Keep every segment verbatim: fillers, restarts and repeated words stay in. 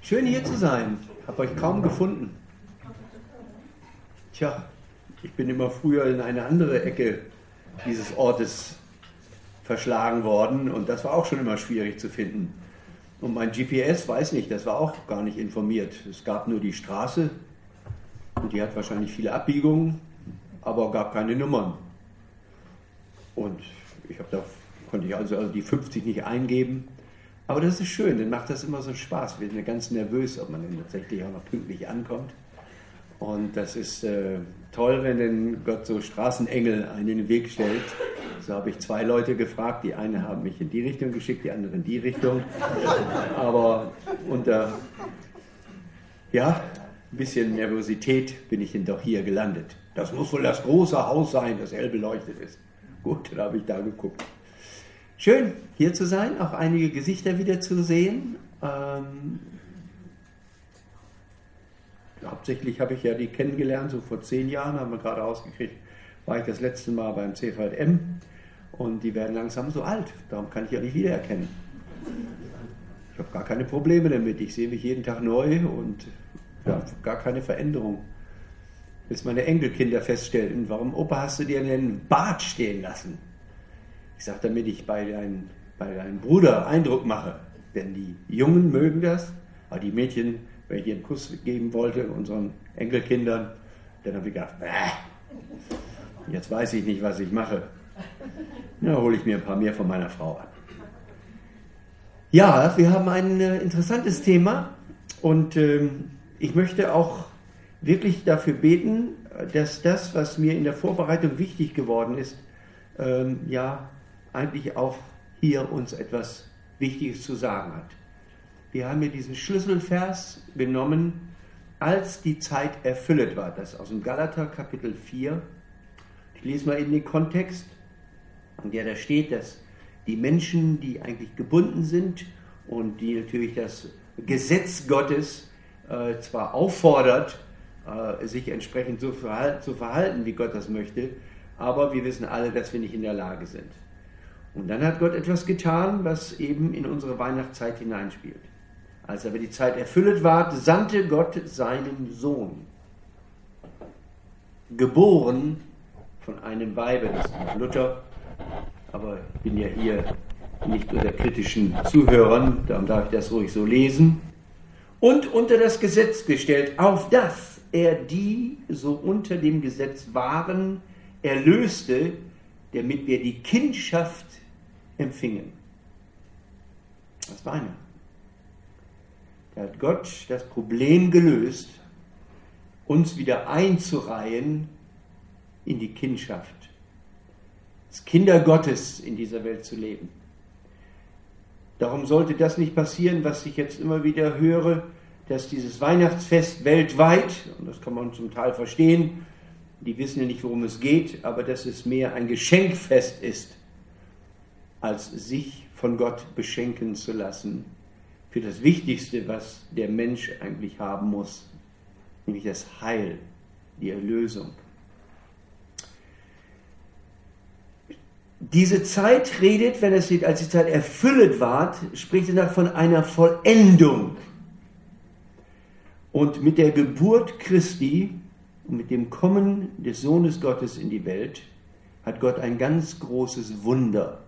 Schön hier zu sein. Ich habe euch kaum gefunden. Tja, ich bin immer früher in eine andere Ecke dieses Ortes verschlagen worden und das war auch schon immer schwierig zu finden. Und mein G P S, weiß nicht, das war auch gar nicht informiert. Es gab nur die Straße und die hat wahrscheinlich viele Abbiegungen, aber gab keine Nummern. Und ich habe da konnte ich also, also die fünfzig nicht eingeben. Aber das ist schön, dann macht das immer so Spaß. Wir sind ja ganz nervös, ob man denn tatsächlich auch noch pünktlich ankommt. Und das ist äh, toll, wenn denn Gott so Straßenengel einen in den Weg stellt. So habe ich zwei Leute gefragt. Die eine haben mich in die Richtung geschickt, die andere in die Richtung. Aber unter ja, ein bisschen Nervosität bin ich denn doch hier gelandet. Das muss wohl das große Haus sein, das hell beleuchtet ist. Gut, dann habe ich da geguckt. Schön, hier zu sein, auch einige Gesichter wieder zu sehen. Ähm, hauptsächlich habe ich ja die kennengelernt, so vor zehn Jahren, haben wir gerade rausgekriegt, war ich das letzte Mal beim C V J M und die werden langsam so alt, darum kann ich ja nicht wiedererkennen. Ich habe gar keine Probleme damit, ich sehe mich jeden Tag neu und ja, gar keine Veränderung. Bis meine Enkelkinder feststellten, warum Opa hast du dir einen Bart stehen lassen? Ich sage, damit ich bei, dein, bei deinem Bruder Eindruck mache. Denn die Jungen mögen das, aber die Mädchen, wenn ich ihr einen Kuss geben wollte, unseren Enkelkindern, dann habe ich gedacht, bäh, jetzt weiß ich nicht, was ich mache. Na, hole ich mir ein paar mehr von meiner Frau an. Ja, wir haben ein äh, interessantes Thema und äh, ich möchte auch wirklich dafür beten, dass das, was mir in der Vorbereitung wichtig geworden ist, ähm, ja, eigentlich auch hier uns etwas Wichtiges zu sagen hat. Wir haben hier diesen Schlüsselvers genommen, als die Zeit erfüllet war. Das ist aus dem Galater Kapitel vier. Ich lese mal in den Kontext, in der da steht, dass die Menschen, die eigentlich gebunden sind und die natürlich das Gesetz Gottes äh, zwar auffordert, äh, sich entsprechend so verhalten, zu verhalten, wie Gott das möchte, aber wir wissen alle, dass wir nicht in der Lage sind. Und dann hat Gott etwas getan, was eben in unsere Weihnachtszeit hineinspielt. Als aber die Zeit erfüllet ward, sandte Gott seinen Sohn, geboren von einem Weibe, das ist Luther, aber ich bin ja hier nicht unter kritischen Zuhörern, darum darf ich das ruhig so lesen, und unter das Gesetz gestellt, auf dass er die so unter dem Gesetz waren, erlöste, damit wir die Kindschaft empfingen. Das war einer. Da hat Gott das Problem gelöst, uns wieder einzureihen in die Kindschaft. Als Kinder Gottes in dieser Welt zu leben. Darum sollte das nicht passieren, was ich jetzt immer wieder höre, dass dieses Weihnachtsfest weltweit, und das kann man zum Teil verstehen, die wissen ja nicht, worum es geht, aber dass es mehr ein Geschenkfest ist, als sich von Gott beschenken zu lassen für das Wichtigste, was der Mensch eigentlich haben muss, nämlich das Heil, die Erlösung. Diese Zeit redet, wenn es steht, als die Zeit erfüllet ward, spricht es von einer Vollendung. Und mit der Geburt Christi und mit dem Kommen des Sohnes Gottes in die Welt hat Gott ein ganz großes Wunder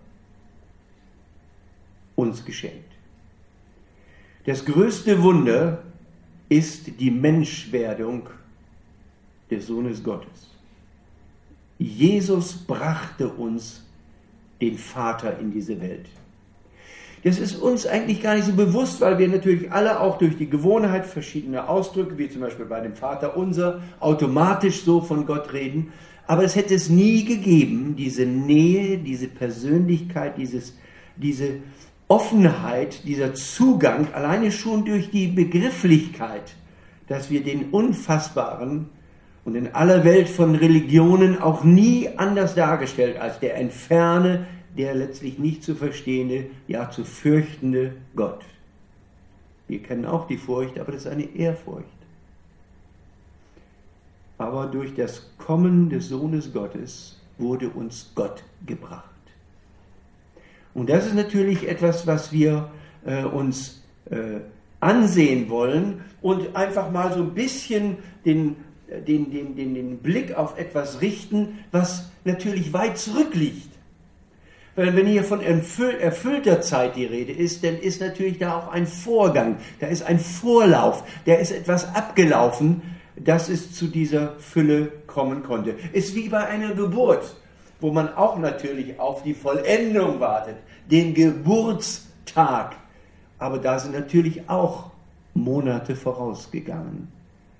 uns geschenkt. Das größte Wunder ist die Menschwerdung des Sohnes Gottes. Jesus brachte uns den Vater in diese Welt. Das ist uns eigentlich gar nicht so bewusst, weil wir natürlich alle auch durch die Gewohnheit verschiedene Ausdrücke, wie zum Beispiel bei dem Vater unser, automatisch so von Gott reden. Aber es hätte es nie gegeben, diese Nähe, diese Persönlichkeit, dieses, diese Offenheit, dieser Zugang, alleine schon durch die Begrifflichkeit, dass wir den Unfassbaren und in aller Welt von Religionen auch nie anders dargestellt als der entferne, der letztlich nicht zu verstehende, ja zu fürchtende Gott. Wir kennen auch die Furcht, aber das ist eine Ehrfurcht. Aber durch das Kommen des Sohnes Gottes wurde uns Gott gebracht. Und das ist natürlich etwas, was wir äh, uns äh, ansehen wollen und einfach mal so ein bisschen den, den, den, den, den Blick auf etwas richten, was natürlich weit zurückliegt. Weil wenn hier von erfüllter Zeit die Rede ist, dann ist natürlich da auch ein Vorgang, da ist ein Vorlauf, da ist etwas abgelaufen, dass es zu dieser Fülle kommen konnte. Ist wie bei einer Geburt, wo man auch natürlich auf die Vollendung wartet, den Geburtstag. Aber da sind natürlich auch Monate vorausgegangen.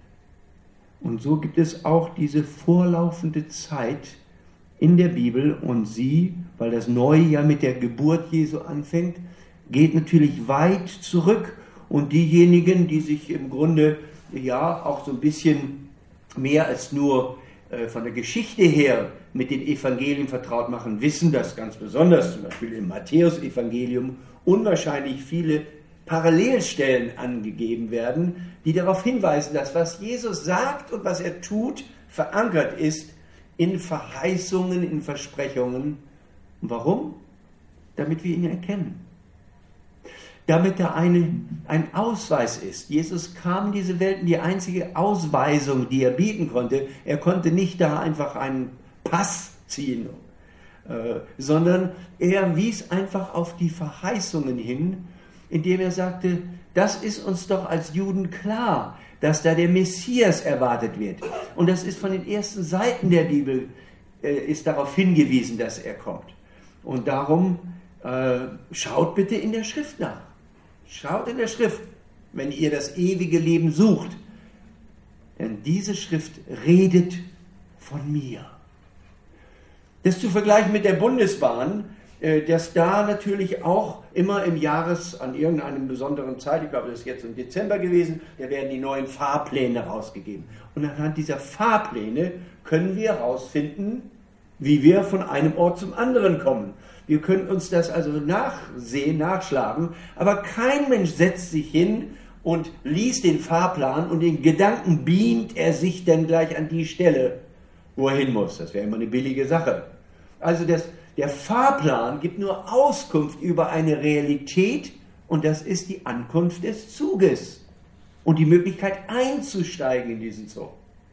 Und so gibt es auch diese vorlaufende Zeit in der Bibel, und sie, weil das Neue ja mit der Geburt Jesu anfängt, geht natürlich weit zurück, und diejenigen, die sich im Grunde ja auch so ein bisschen mehr als nur äh, von der Geschichte her mit den Evangelien vertraut machen, wissen, dass ganz besonders zum Beispiel im Matthäus-Evangelium unwahrscheinlich viele Parallelstellen angegeben werden, die darauf hinweisen, dass was Jesus sagt und was er tut, verankert ist in Verheißungen, in Versprechungen. Und warum? Damit wir ihn erkennen. Damit da eine, ein Ausweis ist. Jesus kam in diese Welt, die einzige Ausweisung, die er bieten konnte. Er konnte nicht da einfach einen Pass ziehen, äh, sondern er wies einfach auf die Verheißungen hin, indem er sagte, das ist uns doch als Juden klar, dass da der Messias erwartet wird. Und das ist von den ersten Seiten der Bibel, äh, ist darauf hingewiesen, dass er kommt. Und darum äh, schaut bitte in der Schrift nach. Schaut in der Schrift, wenn ihr das ewige Leben sucht. Denn diese Schrift redet von mir. Das zu vergleichen mit der Bundesbahn, dass da natürlich auch immer im Jahres, an irgendeinem besonderen Zeit, ich glaube, das ist jetzt im Dezember gewesen, da werden die neuen Fahrpläne rausgegeben. Und anhand dieser Fahrpläne können wir herausfinden, wie wir von einem Ort zum anderen kommen. Wir können uns das also nachsehen, nachschlagen, aber kein Mensch setzt sich hin und liest den Fahrplan und in Gedanken beamt er sich dann gleich an die Stelle, wo er hin muss. Das wäre immer eine billige Sache. Also das, der Fahrplan gibt nur Auskunft über eine Realität, und das ist die Ankunft des Zuges und die Möglichkeit einzusteigen in diesen Zug.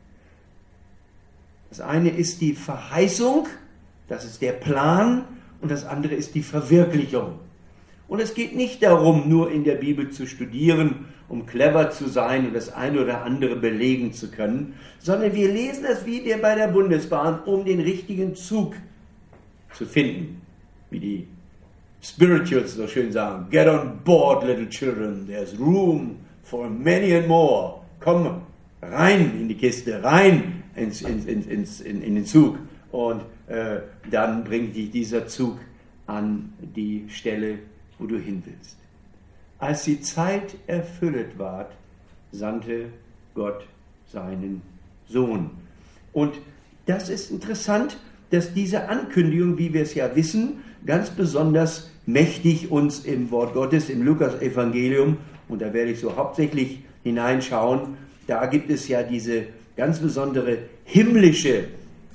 Das eine ist die Verheißung, das ist der Plan, und das andere ist die Verwirklichung. Und es geht nicht darum, nur in der Bibel zu studieren, um clever zu sein und das eine oder andere belegen zu können, sondern wir lesen das wie der bei der Bundesbahn, um den richtigen Zug zu finden. Wie die Spirituals so schön sagen, get on board, little children, there's room for many and more. Komm rein in die Kiste, rein ins, ins, ins, ins, in, in den Zug. Und äh, dann bringt dich dieser Zug an die Stelle, wo du hin willst. Als die Zeit erfüllet ward, sandte Gott seinen Sohn. Und das ist interessant, dass diese Ankündigung, wie wir es ja wissen, ganz besonders mächtig uns im Wort Gottes, im Lukas-Evangelium, und da werde ich so hauptsächlich hineinschauen, da gibt es ja diese ganz besondere himmlische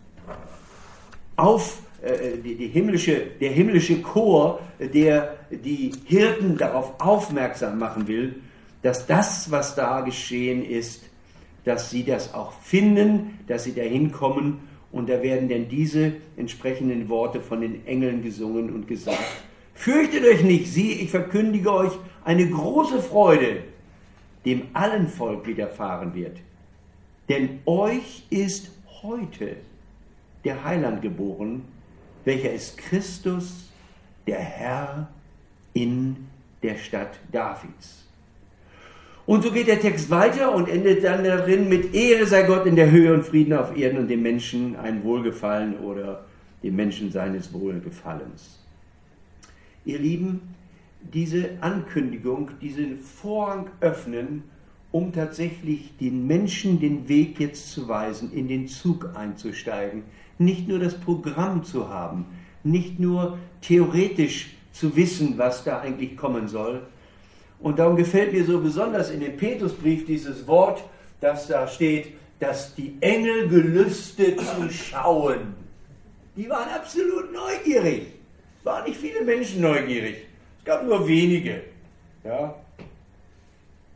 Auf, äh, die, die himmlische, der himmlische Chor, der die Hirten darauf aufmerksam machen will, dass das, was da geschehen ist, dass sie das auch finden, dass sie dahin kommen, und da werden denn diese entsprechenden Worte von den Engeln gesungen und gesagt. Fürchtet euch nicht, sieh, ich verkündige euch eine große Freude, dem allen Volk widerfahren wird. Denn euch ist heute der Heiland geboren, welcher ist Christus, der Herr in der Stadt Davids. Und so geht der Text weiter und endet dann darin mit Ehre sei Gott in der Höhe und Frieden auf Erden und dem Menschen ein Wohlgefallen oder dem Menschen seines Wohlgefallens. Ihr Lieben, diese Ankündigung, diesen Vorhang öffnen, um tatsächlich den Menschen den Weg jetzt zu weisen, in den Zug einzusteigen, nicht nur das Programm zu haben, nicht nur theoretisch zu wissen, was da eigentlich kommen soll. Und darum gefällt mir so besonders in dem Petrusbrief dieses Wort, das da steht, dass die Engel gelüstet zu schauen. Die waren absolut neugierig. Es waren nicht viele Menschen neugierig. Es gab nur wenige. Ja.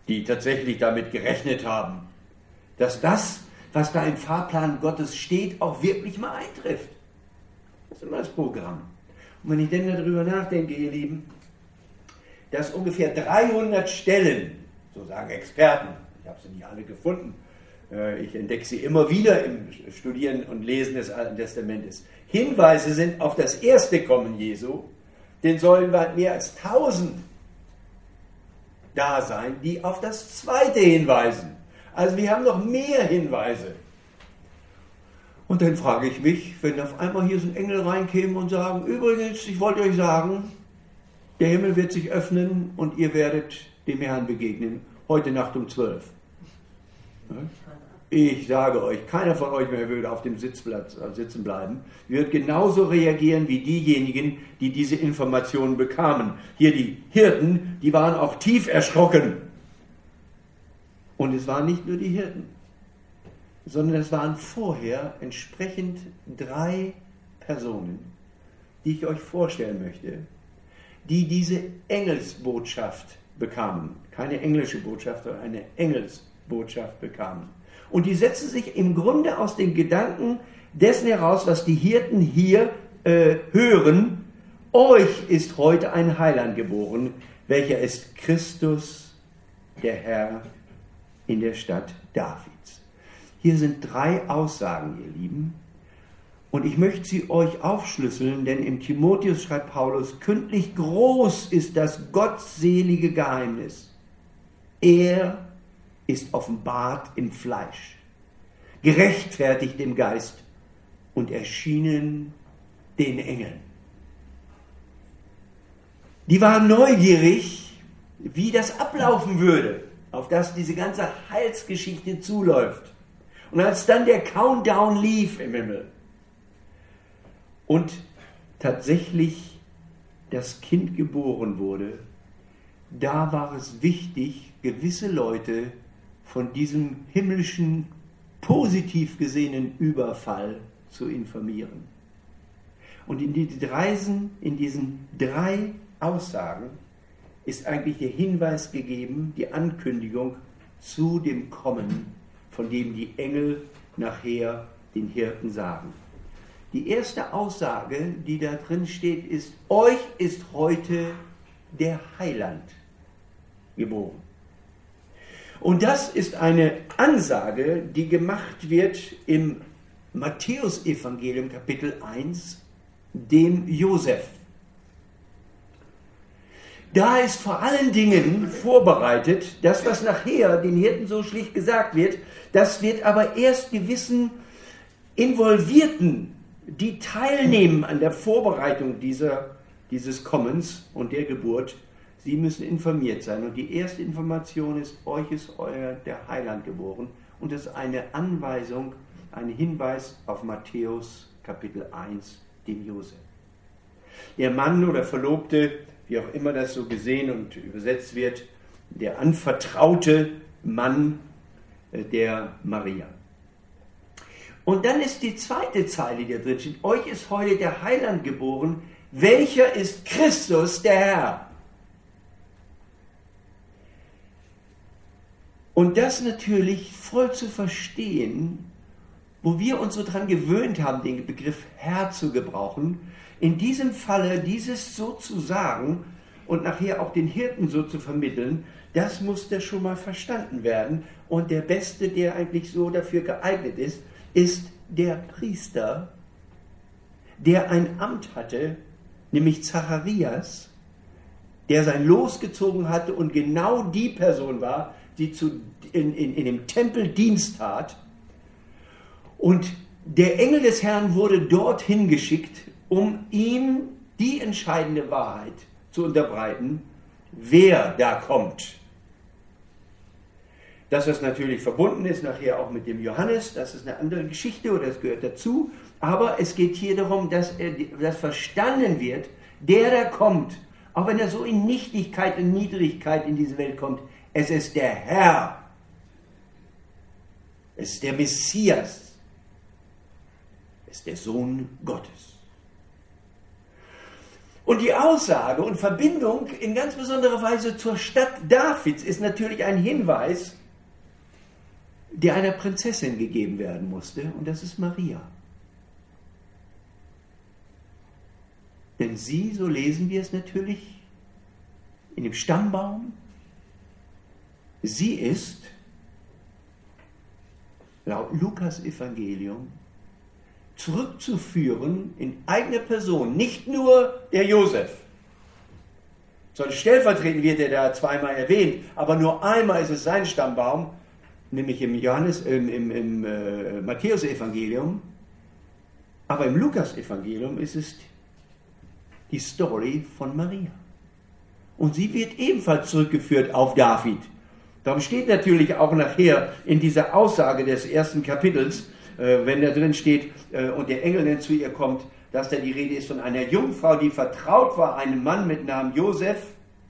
die tatsächlich damit gerechnet haben, dass das, was da im Fahrplan Gottes steht, auch wirklich mal eintrifft. Das ist immer das Programm. Und wenn ich denn darüber nachdenke, ihr Lieben, dass ungefähr dreihundert Stellen, so sagen Experten, ich habe sie nicht alle gefunden, ich entdecke sie immer wieder im Studieren und Lesen des Alten Testamentes, Hinweise sind auf das erste Kommen Jesu, denn sollen weit mehr als tausend da sein, die auf das zweite hinweisen. Also wir haben noch mehr Hinweise. Und dann frage ich mich, wenn auf einmal hier so ein Engel reinkäme und sagen, übrigens, ich wollte euch sagen, der Himmel wird sich öffnen und ihr werdet dem Herrn begegnen, heute Nacht um zwölf. Ich sage euch, keiner von euch mehr würde auf dem Sitzplatz äh, sitzen bleiben, wird genauso reagieren wie diejenigen, die diese Informationen bekamen. Hier die Hirten, die waren auch tief erschrocken. Und es waren nicht nur die Hirten, sondern es waren vorher entsprechend drei Personen, die ich euch vorstellen möchte, die diese Engelsbotschaft bekamen. Keine englische Botschaft, sondern eine Engelsbotschaft bekamen. Und die setzen sich im Grunde aus den Gedanken dessen heraus, was die Hirten hier äh, hören. Euch ist heute ein Heiland geboren, welcher ist Christus, der Herr, in der Stadt Davids. Hier sind drei Aussagen, ihr Lieben. Und ich möchte sie euch aufschlüsseln, denn im Timotheus schreibt Paulus, kündlich groß ist das gottselige Geheimnis. Er ist offenbart im Fleisch, gerechtfertigt im Geist und erschienen den Engeln. Die waren neugierig, wie das ablaufen würde, auf das diese ganze Heilsgeschichte zuläuft. Und als dann der Countdown lief im Himmel und tatsächlich das Kind geboren wurde, da war es wichtig, gewisse Leute von diesem himmlischen, positiv gesehenen Überfall zu informieren. Und in diesen, Reisen, in diesen drei Aussagen ist eigentlich der Hinweis gegeben, die Ankündigung zu dem Kommen, von dem die Engel nachher den Hirten sagen. Die erste Aussage, die da drin steht, ist, euch ist heute der Heiland geboren. Und das ist eine Ansage, die gemacht wird im Matthäusevangelium Kapitel eins, dem Josef. Da ist vor allen Dingen vorbereitet, das, was nachher den Hirten so schlicht gesagt wird, das wird aber erst gewissen Involvierten, die teilnehmen an der Vorbereitung dieser, dieses Kommens und der Geburt, sie müssen informiert sein. Und die erste Information ist, euch ist euer der Heiland geboren. Und das ist eine Anweisung, ein Hinweis auf Matthäus Kapitel eins, den Josef. Der Mann oder Verlobte, wie auch immer das so gesehen und übersetzt wird, der anvertraute Mann der Maria. Und dann ist die zweite Zeile, die da drin steht, euch ist heute der Heiland geboren, welcher ist Christus, der Herr. Und das natürlich voll zu verstehen, wo wir uns so dran gewöhnt haben, den Begriff Herr zu gebrauchen, in diesem Falle dieses so zu sagen und nachher auch den Hirten so zu vermitteln, das musste schon mal verstanden werden. Und der Beste, der eigentlich so dafür geeignet ist, ist der Priester, der ein Amt hatte, nämlich Zacharias, der sein Los gezogen hatte und genau die Person war, die zu, in, in, in dem Tempel Dienst tat. Und der Engel des Herrn wurde dorthin geschickt, um ihm die entscheidende Wahrheit zu unterbreiten, wer da kommt. Dass das natürlich verbunden ist, nachher auch mit dem Johannes, das ist eine andere Geschichte oder das gehört dazu. Aber es geht hier darum, dass, er, dass verstanden wird, der da kommt, auch wenn er so in Nichtigkeit und Niedrigkeit in diese Welt kommt, es ist der Herr. Es ist der Messias. Es ist der Sohn Gottes. Und die Aussage und Verbindung in ganz besonderer Weise zur Stadt Davids ist natürlich ein Hinweis, der einer Prinzessin gegeben werden musste, und das ist Maria. Denn sie, so lesen wir es natürlich in dem Stammbaum, sie ist laut Lukas Evangelium zurückzuführen in eigener Person, nicht nur der Josef. Sondern stellvertretend wird er da zweimal erwähnt, aber nur einmal ist es sein Stammbaum, nämlich im Johannes, im, im, im äh, Matthäus-Evangelium. Aber im Lukas-Evangelium ist es die Story von Maria. Und sie wird ebenfalls zurückgeführt auf David. Darum steht natürlich auch nachher in dieser Aussage des ersten Kapitels, äh, wenn da drin steht, äh, und der Engel dann zu ihr kommt, dass da die Rede ist von einer Jungfrau, die vertraut war, einem Mann mit Namen Josef.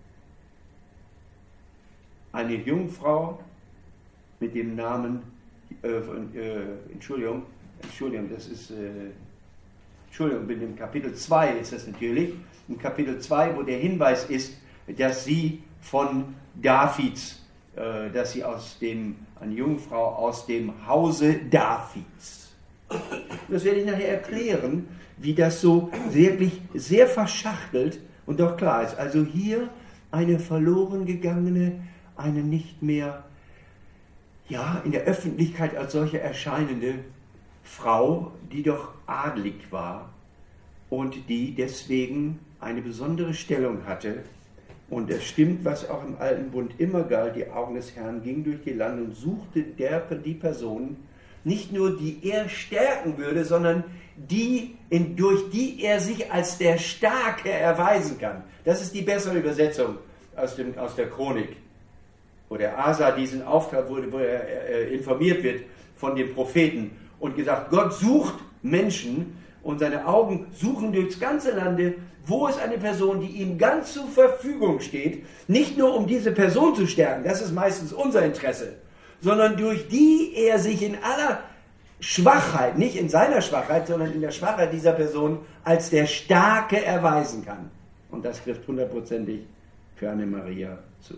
Eine Jungfrau mit dem Namen, äh, äh, Entschuldigung, Entschuldigung, das ist, äh, Entschuldigung, in dem Kapitel zwei ist das natürlich, im Kapitel zwei, wo der Hinweis ist, dass sie von Davids, äh, dass sie aus dem, eine Jungfrau aus dem Hause Davids. Das werde ich nachher erklären, wie das so wirklich sehr verschachtelt und doch klar ist. Also hier eine verloren gegangene, eine nicht mehr, ja, in der Öffentlichkeit als solche erscheinende Frau, die doch adlig war und die deswegen eine besondere Stellung hatte. Und es stimmt, was auch im Alten Bund immer galt, die Augen des Herrn gingen durch die Lande und suchte der, die Person, nicht nur die er stärken würde, sondern die, in, durch die er sich als der Starke erweisen kann. Das ist die bessere Übersetzung aus, dem, aus der Chronik, wo der Asa diesen Auftrag wurde, wo er äh, informiert wird von dem Propheten und gesagt, Gott sucht Menschen und seine Augen suchen durchs ganze Lande, wo ist eine Person, die ihm ganz zur Verfügung steht, nicht nur um diese Person zu stärken, das ist meistens unser Interesse, sondern durch die er sich in aller Schwachheit, nicht in seiner Schwachheit, sondern in der Schwachheit dieser Person als der Starke erweisen kann. Und das trifft hundertprozentig für eine Maria zu.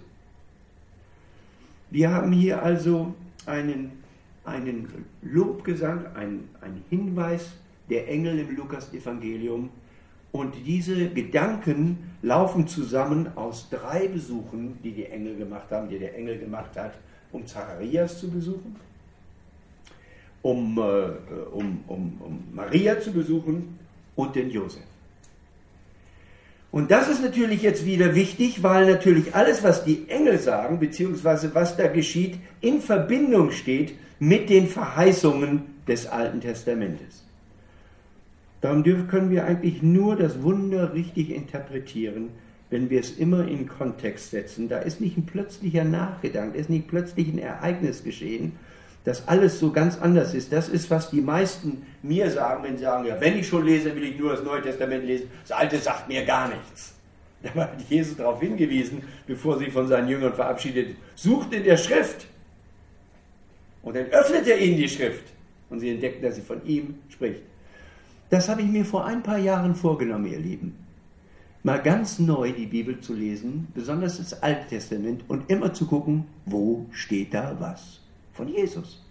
Wir haben hier also einen, einen Lobgesang, einen, einen Hinweis der Engel im Lukas-Evangelium. Und diese Gedanken laufen zusammen aus drei Besuchen, die die Engel gemacht haben, die der Engel gemacht hat, um Zacharias zu besuchen, um, äh, um, um, um Maria zu besuchen und den Josef. Und das ist natürlich jetzt wieder wichtig, weil natürlich alles, was die Engel sagen, beziehungsweise was da geschieht, in Verbindung steht mit den Verheißungen des Alten Testamentes. Darum dürfen, können wir eigentlich nur das Wunder richtig interpretieren, wenn wir es immer in Kontext setzen. Da ist nicht ein plötzlicher Nachgedanke, da ist nicht plötzlich ein Ereignis geschehen, dass alles so ganz anders ist. Das ist, was die meisten mir sagen, wenn sie sagen, ja, wenn ich schon lese, will ich nur das Neue Testament lesen. Das Alte sagt mir gar nichts. Da hat Jesus darauf hingewiesen, bevor sich von seinen Jüngern verabschiedet, sucht in der Schrift. Und dann öffnet er ihnen die Schrift. Und sie entdecken, dass sie von ihm spricht. Das habe ich mir vor ein paar Jahren vorgenommen, ihr Lieben. Mal ganz neu die Bibel zu lesen, besonders das Alte Testament, und immer zu gucken, wo steht da was von Jesus.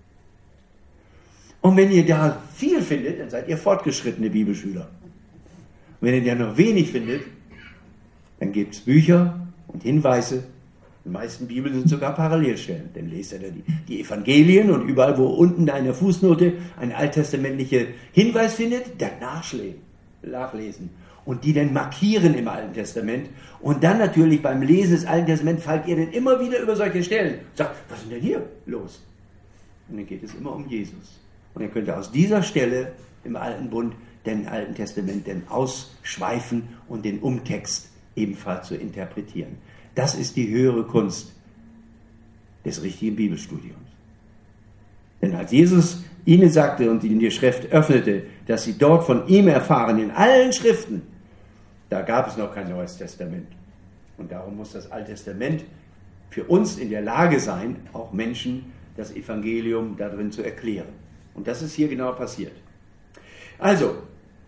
Und wenn ihr da viel findet, dann seid ihr fortgeschrittene Bibelschüler. Und wenn ihr da noch wenig findet, dann gibt es Bücher und Hinweise. Die meisten Bibeln sind sogar Parallelstellen. Dann lest ihr da die, die Evangelien und überall, wo unten da in der Fußnote ein alttestamentlicher Hinweis findet, dann nachlesen. Und die dann markieren im Alten Testament. Und dann natürlich beim Lesen des Alten Testaments fallt ihr dann immer wieder über solche Stellen. Sagt, was ist denn hier los? Und dann geht es immer um Jesus. Und ihr könnt aus dieser Stelle im Alten Bund, den Alten Testament, dann ausschweifen und den Umtext ebenfalls zu interpretieren. Das ist die höhere Kunst des richtigen Bibelstudiums. Denn als Jesus ihnen sagte und ihnen die Schrift öffnete, dass sie dort von ihm erfahren in allen Schriften, da gab es noch kein Neues Testament. Und darum muss das Alte Testament für uns in der Lage sein, auch Menschen das Evangelium darin zu erklären. Und das ist hier genau passiert. Also,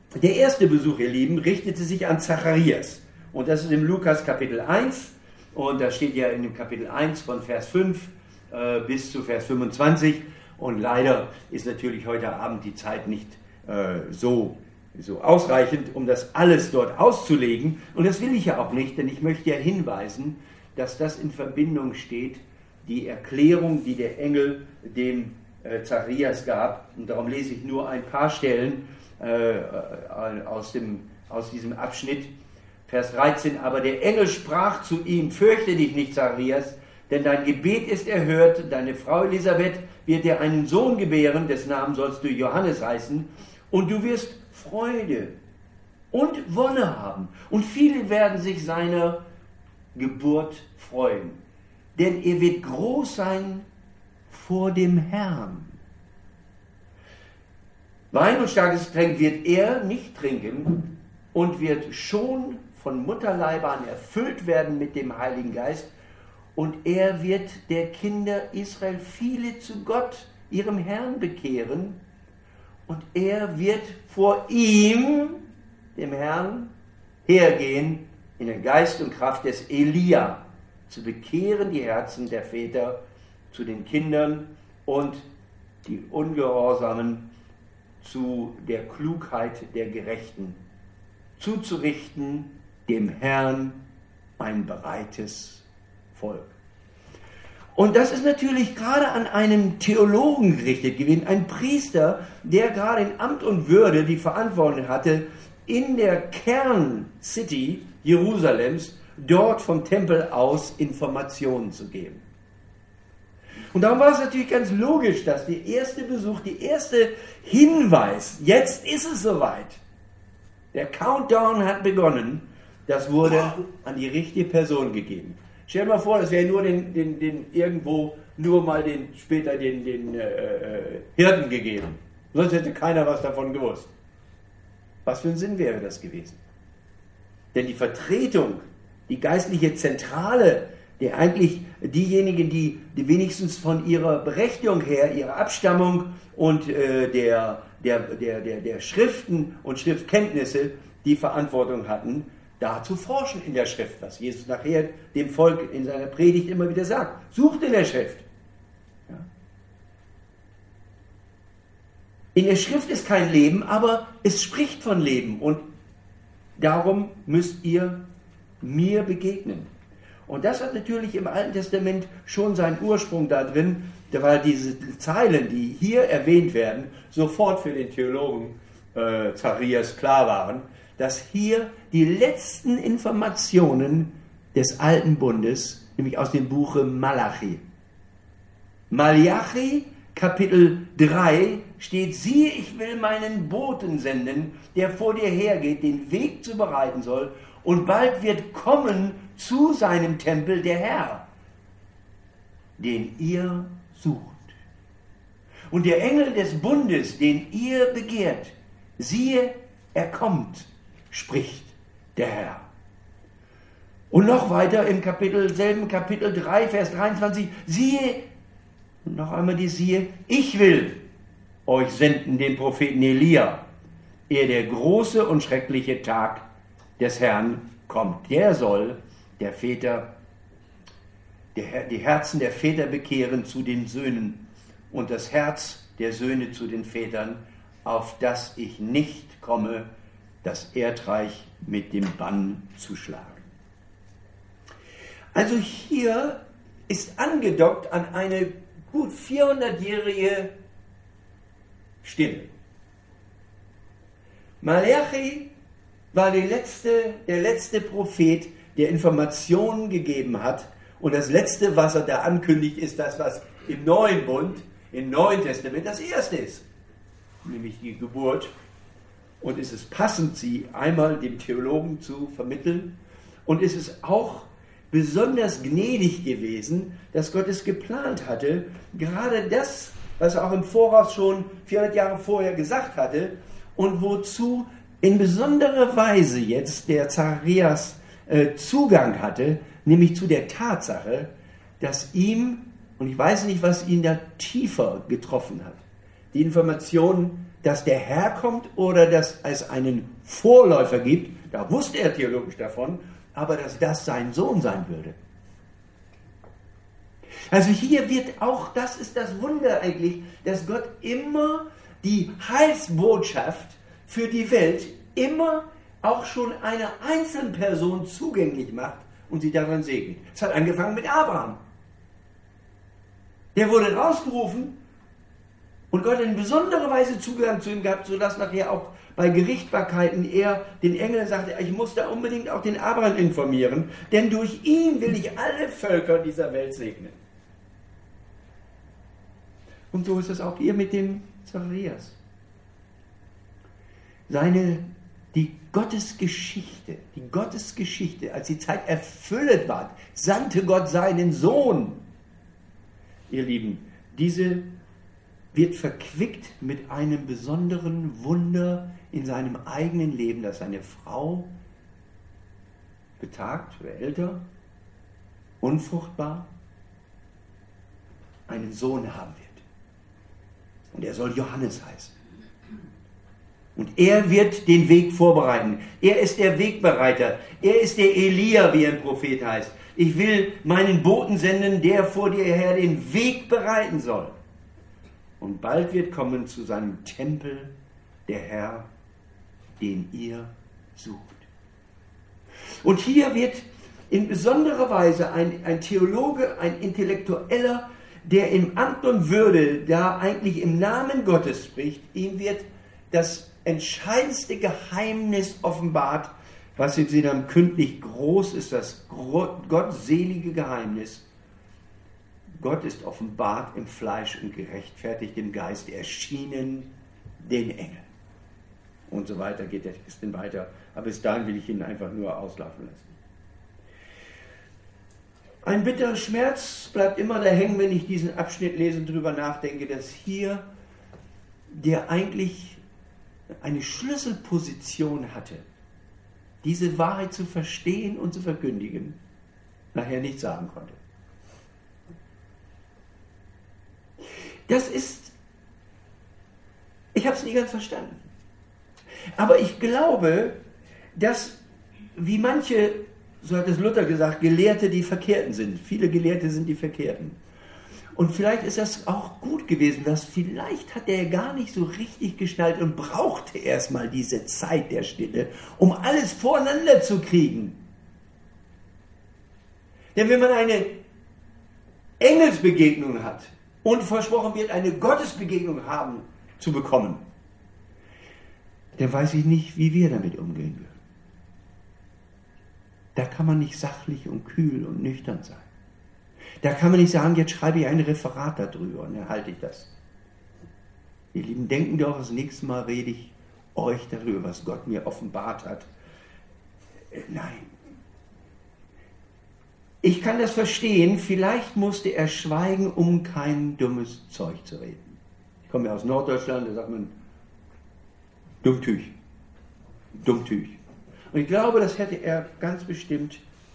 Der erste Besuch, ihr Lieben, richtete sich an Zacharias. Und das ist im Lukas Kapitel eins. Und da steht ja in dem Kapitel eins von Vers fünf äh, bis zu Vers fünfundzwanzig. Und leider ist natürlich heute Abend die Zeit nicht äh, so, so ausreichend, um das alles dort auszulegen. Und das will ich ja auch nicht, denn ich möchte ja hinweisen, dass das in Verbindung steht, die Erklärung, die der Engel dem äh, Zacharias gab. Und darum lese ich nur ein paar Stellen äh, aus, dem, aus diesem Abschnitt. Vers dreizehn, aber der Engel sprach zu ihm, fürchte dich nicht, Zacharias, denn dein Gebet ist erhört, deine Frau Elisabeth wird dir einen Sohn gebären, dessen Namen sollst du Johannes heißen, und du wirst Freude und Wonne haben, und viele werden sich seiner Geburt freuen, denn er wird groß sein vor dem Herrn. Wein und starkes Getränk wird er nicht trinken und wird schon von Mutterleib an erfüllt werden mit dem Heiligen Geist, und er wird der Kinder Israel viele zu Gott, ihrem Herrn, bekehren, und er wird vor ihm, dem Herrn, hergehen in der Geist und Kraft des Elia, zu bekehren die Herzen der Väter zu den Kindern und die Ungehorsamen zu der Klugheit der Gerechten, zuzurichten dem Herrn ein breites Volk. Und das ist natürlich gerade an einen Theologen gerichtet gewesen, ein Priester, der gerade in Amt und Würde die Verantwortung hatte, in der Kerncity Jerusalems, dort vom Tempel aus Informationen zu geben. Und darum war es natürlich ganz logisch, dass der erste Besuch, der erste Hinweis, jetzt ist es soweit, der Countdown hat begonnen, das wurde an die richtige Person gegeben. Stell dir mal vor, das wäre nur den, den, den irgendwo nur mal den, später den, den äh, Hirten gegeben. Sonst hätte keiner was davon gewusst. Was für ein Sinn wäre das gewesen? Denn die Vertretung, die geistliche Zentrale, der eigentlich diejenigen, die, die wenigstens von ihrer Berechtigung her, ihrer Abstammung und äh, der, der, der, der, der Schriften und Schriftkenntnisse die Verantwortung hatten, da zu forschen in der Schrift, was Jesus nachher dem Volk in seiner Predigt immer wieder sagt. Sucht in der Schrift. Ja. In der Schrift ist kein Leben, aber es spricht von Leben, und darum müsst ihr mir begegnen. Und das hat natürlich im Alten Testament schon seinen Ursprung da drin, weil diese Zeilen, die hier erwähnt werden, sofort für den Theologen äh, Zacharias klar waren, dass hier die letzten Informationen des Alten Bundes, nämlich aus dem Buche Malachi. Malachi, Kapitel drei, steht, siehe, ich will meinen Boten senden, der vor dir hergeht, den Weg zu bereiten soll, und bald wird kommen zu seinem Tempel der Herr, den ihr sucht. Und der Engel des Bundes, den ihr begehrt, siehe, er kommt, spricht der Herr. Und noch weiter im Kapitel, selben Kapitel drei, Vers dreiundzwanzig, siehe, und noch einmal die siehe, ich will euch senden, den Propheten Elia, ehe der große und schreckliche Tag des Herrn kommt. Der soll der Väter, der, die Herzen der Väter bekehren zu den Söhnen und das Herz der Söhne zu den Vätern, auf das ich nicht komme, das Erdreich mit dem Bann zu schlagen. Also hier ist angedockt an eine gut vierhundertjährige Stille. Malachi war die letzte, der letzte Prophet, der Informationen gegeben hat, und das letzte, was er da ankündigt, ist das, was im Neuen Bund, im Neuen Testament das erste ist, nämlich die Geburt. Und es ist passend, sie einmal dem Theologen zu vermitteln, und es ist auch besonders gnädig gewesen, dass Gott es geplant hatte, gerade das, was er auch im Voraus schon vierhundert Jahre vorher gesagt hatte, und wozu in besonderer Weise jetzt der Zacharias äh, Zugang hatte, nämlich zu der Tatsache, dass ihm, und ich weiß nicht, was ihn da tiefer getroffen hat, die Information, dass der Herr kommt oder dass es einen Vorläufer gibt. Da wusste er theologisch davon, aber dass das sein Sohn sein würde. Also hier wird auch, das ist das Wunder eigentlich, dass Gott immer die Heilsbotschaft für die Welt immer auch schon einer einzelnen Person zugänglich macht und sie daran segnet. Es hat angefangen mit Abraham. Der wurde rausgerufen und Gott hat in besonderer Weise Zugang zu ihm gehabt, sodass nachher auch bei Gerichtbarkeiten er den Engeln sagte, ich muss da unbedingt auch den Abraham informieren, denn durch ihn will ich alle Völker dieser Welt segnen. Und so ist es auch hier mit dem Zacharias. Seine, die Gottesgeschichte, die Gottesgeschichte, als die Zeit erfüllt war, sandte Gott seinen Sohn. Ihr Lieben, diese wird verquickt mit einem besonderen Wunder in seinem eigenen Leben, dass seine Frau betagt oder älter, unfruchtbar, einen Sohn haben wird. Und er soll Johannes heißen. Und er wird den Weg vorbereiten. Er ist der Wegbereiter. Er ist der Elia, wie ein Prophet heißt. Ich will meinen Boten senden, der vor dir her den Weg bereiten soll. Und bald wird kommen zu seinem Tempel der Herr, den ihr sucht. Und hier wird in besonderer Weise ein, ein Theologe, ein Intellektueller, der im Amt und Würde da eigentlich im Namen Gottes spricht, ihm wird das entscheidendste Geheimnis offenbart, was wir sehen haben, kündlich groß ist, das gottselige Geheimnis. Gott ist offenbart im Fleisch und gerechtfertigt im Geist, erschienen den Engeln. Und so weiter geht der Text dann weiter. Aber bis dahin will ich ihn einfach nur auslaufen lassen. Ein bitterer Schmerz bleibt immer da hängen, wenn ich diesen Abschnitt lese und darüber nachdenke, dass hier der eigentlich eine Schlüsselposition hatte, diese Wahrheit zu verstehen und zu verkündigen, nachher nicht sagen konnte. Das ist, ich habe es nie ganz verstanden. Aber ich glaube, dass, wie manche, so hat es Luther gesagt, Gelehrte die Verkehrten sind. Viele Gelehrte sind die Verkehrten. Und vielleicht ist das auch gut gewesen, dass vielleicht hat er gar nicht so richtig geschnallt und brauchte erstmal diese Zeit der Stille, um alles voreinander zu kriegen. Denn wenn man eine Engelsbegegnung hat und versprochen wird, eine Gottesbegegnung haben zu bekommen, dann weiß ich nicht, wie wir damit umgehen würden. Da kann man nicht sachlich und kühl und nüchtern sein. Da kann man nicht sagen, jetzt schreibe ich ein Referat darüber und dann halte ich das. Ihr Lieben, denken doch, das nächste Mal rede ich euch darüber, was Gott mir offenbart hat. Nein. Ich kann das verstehen, vielleicht musste er schweigen, um kein dummes Zeug zu reden. Ich komme ja aus Norddeutschland, da sagt man Dummtüch. Dummtüch. Und ich glaube, das hätte er ganz bestimmt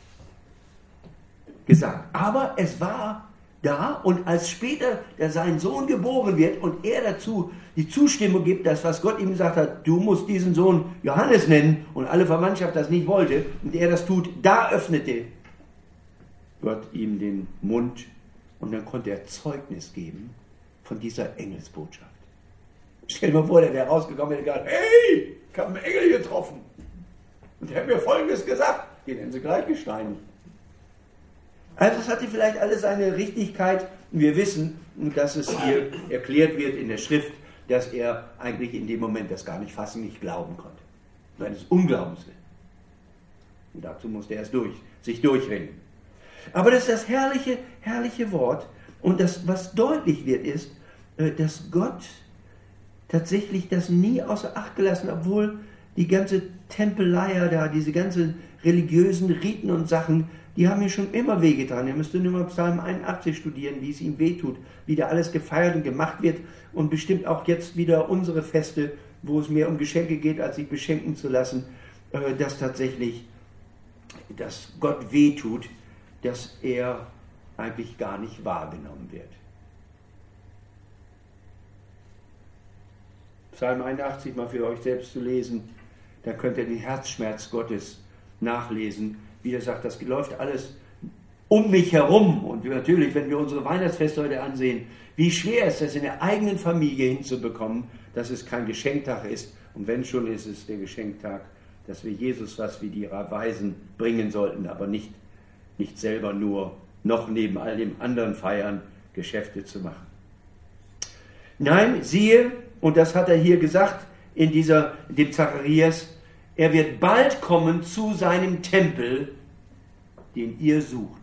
gesagt. Aber es war da und als später der sein Sohn geboren wird und er dazu die Zustimmung gibt, dass was Gott ihm gesagt hat, du musst diesen Sohn Johannes nennen und alle Verwandtschaft das nicht wollte und er das tut, da öffnete Gott ihm den Mund und dann konnte er Zeugnis geben von dieser Engelsbotschaft. Stell dir mal vor, der wäre rausgekommen und hätte gesagt, hey, ich habe einen Engel getroffen. Und der hat mir Folgendes gesagt, den hätten sie gleich gesteinigt. Also es hatte vielleicht alles seine Richtigkeit. Wir wissen, dass es hier erklärt wird in der Schrift, dass er eigentlich in dem Moment das gar nicht fassen, nicht glauben konnte. Seines Unglaubens willen. Und dazu musste er es durch, sich durchringen. Aber das ist das herrliche, herrliche Wort. Und das, was deutlich wird, ist, dass Gott tatsächlich das nie außer Acht gelassen, obwohl die ganze Tempeleier da, diese ganzen religiösen Riten und Sachen, die haben mir schon immer wehgetan. Ihr müsst nur mal Psalm einundachtzig studieren, wie es ihm wehtut, wie da alles gefeiert und gemacht wird und bestimmt auch jetzt wieder unsere Feste, wo es mehr um Geschenke geht, als sich beschenken zu lassen, dass tatsächlich, dass Gott wehtut, dass er eigentlich gar nicht wahrgenommen wird. Psalm einundachtzig mal für euch selbst zu lesen. Da könnt ihr den Herzschmerz Gottes nachlesen. Wie er sagt, das läuft alles um mich herum. Und natürlich, wenn wir unsere Weihnachtsfeste heute ansehen, wie schwer ist es in der eigenen Familie hinzubekommen, dass es kein Geschenktag ist. Und wenn schon, ist es der Geschenktag, dass wir Jesus was wie die Weisen bringen sollten, aber nicht, nicht selber nur noch neben all dem anderen Feiern Geschäfte zu machen. Nein, siehe, und das hat er hier gesagt, in dieser, dem Zacharias, er wird bald kommen zu seinem Tempel, den ihr sucht.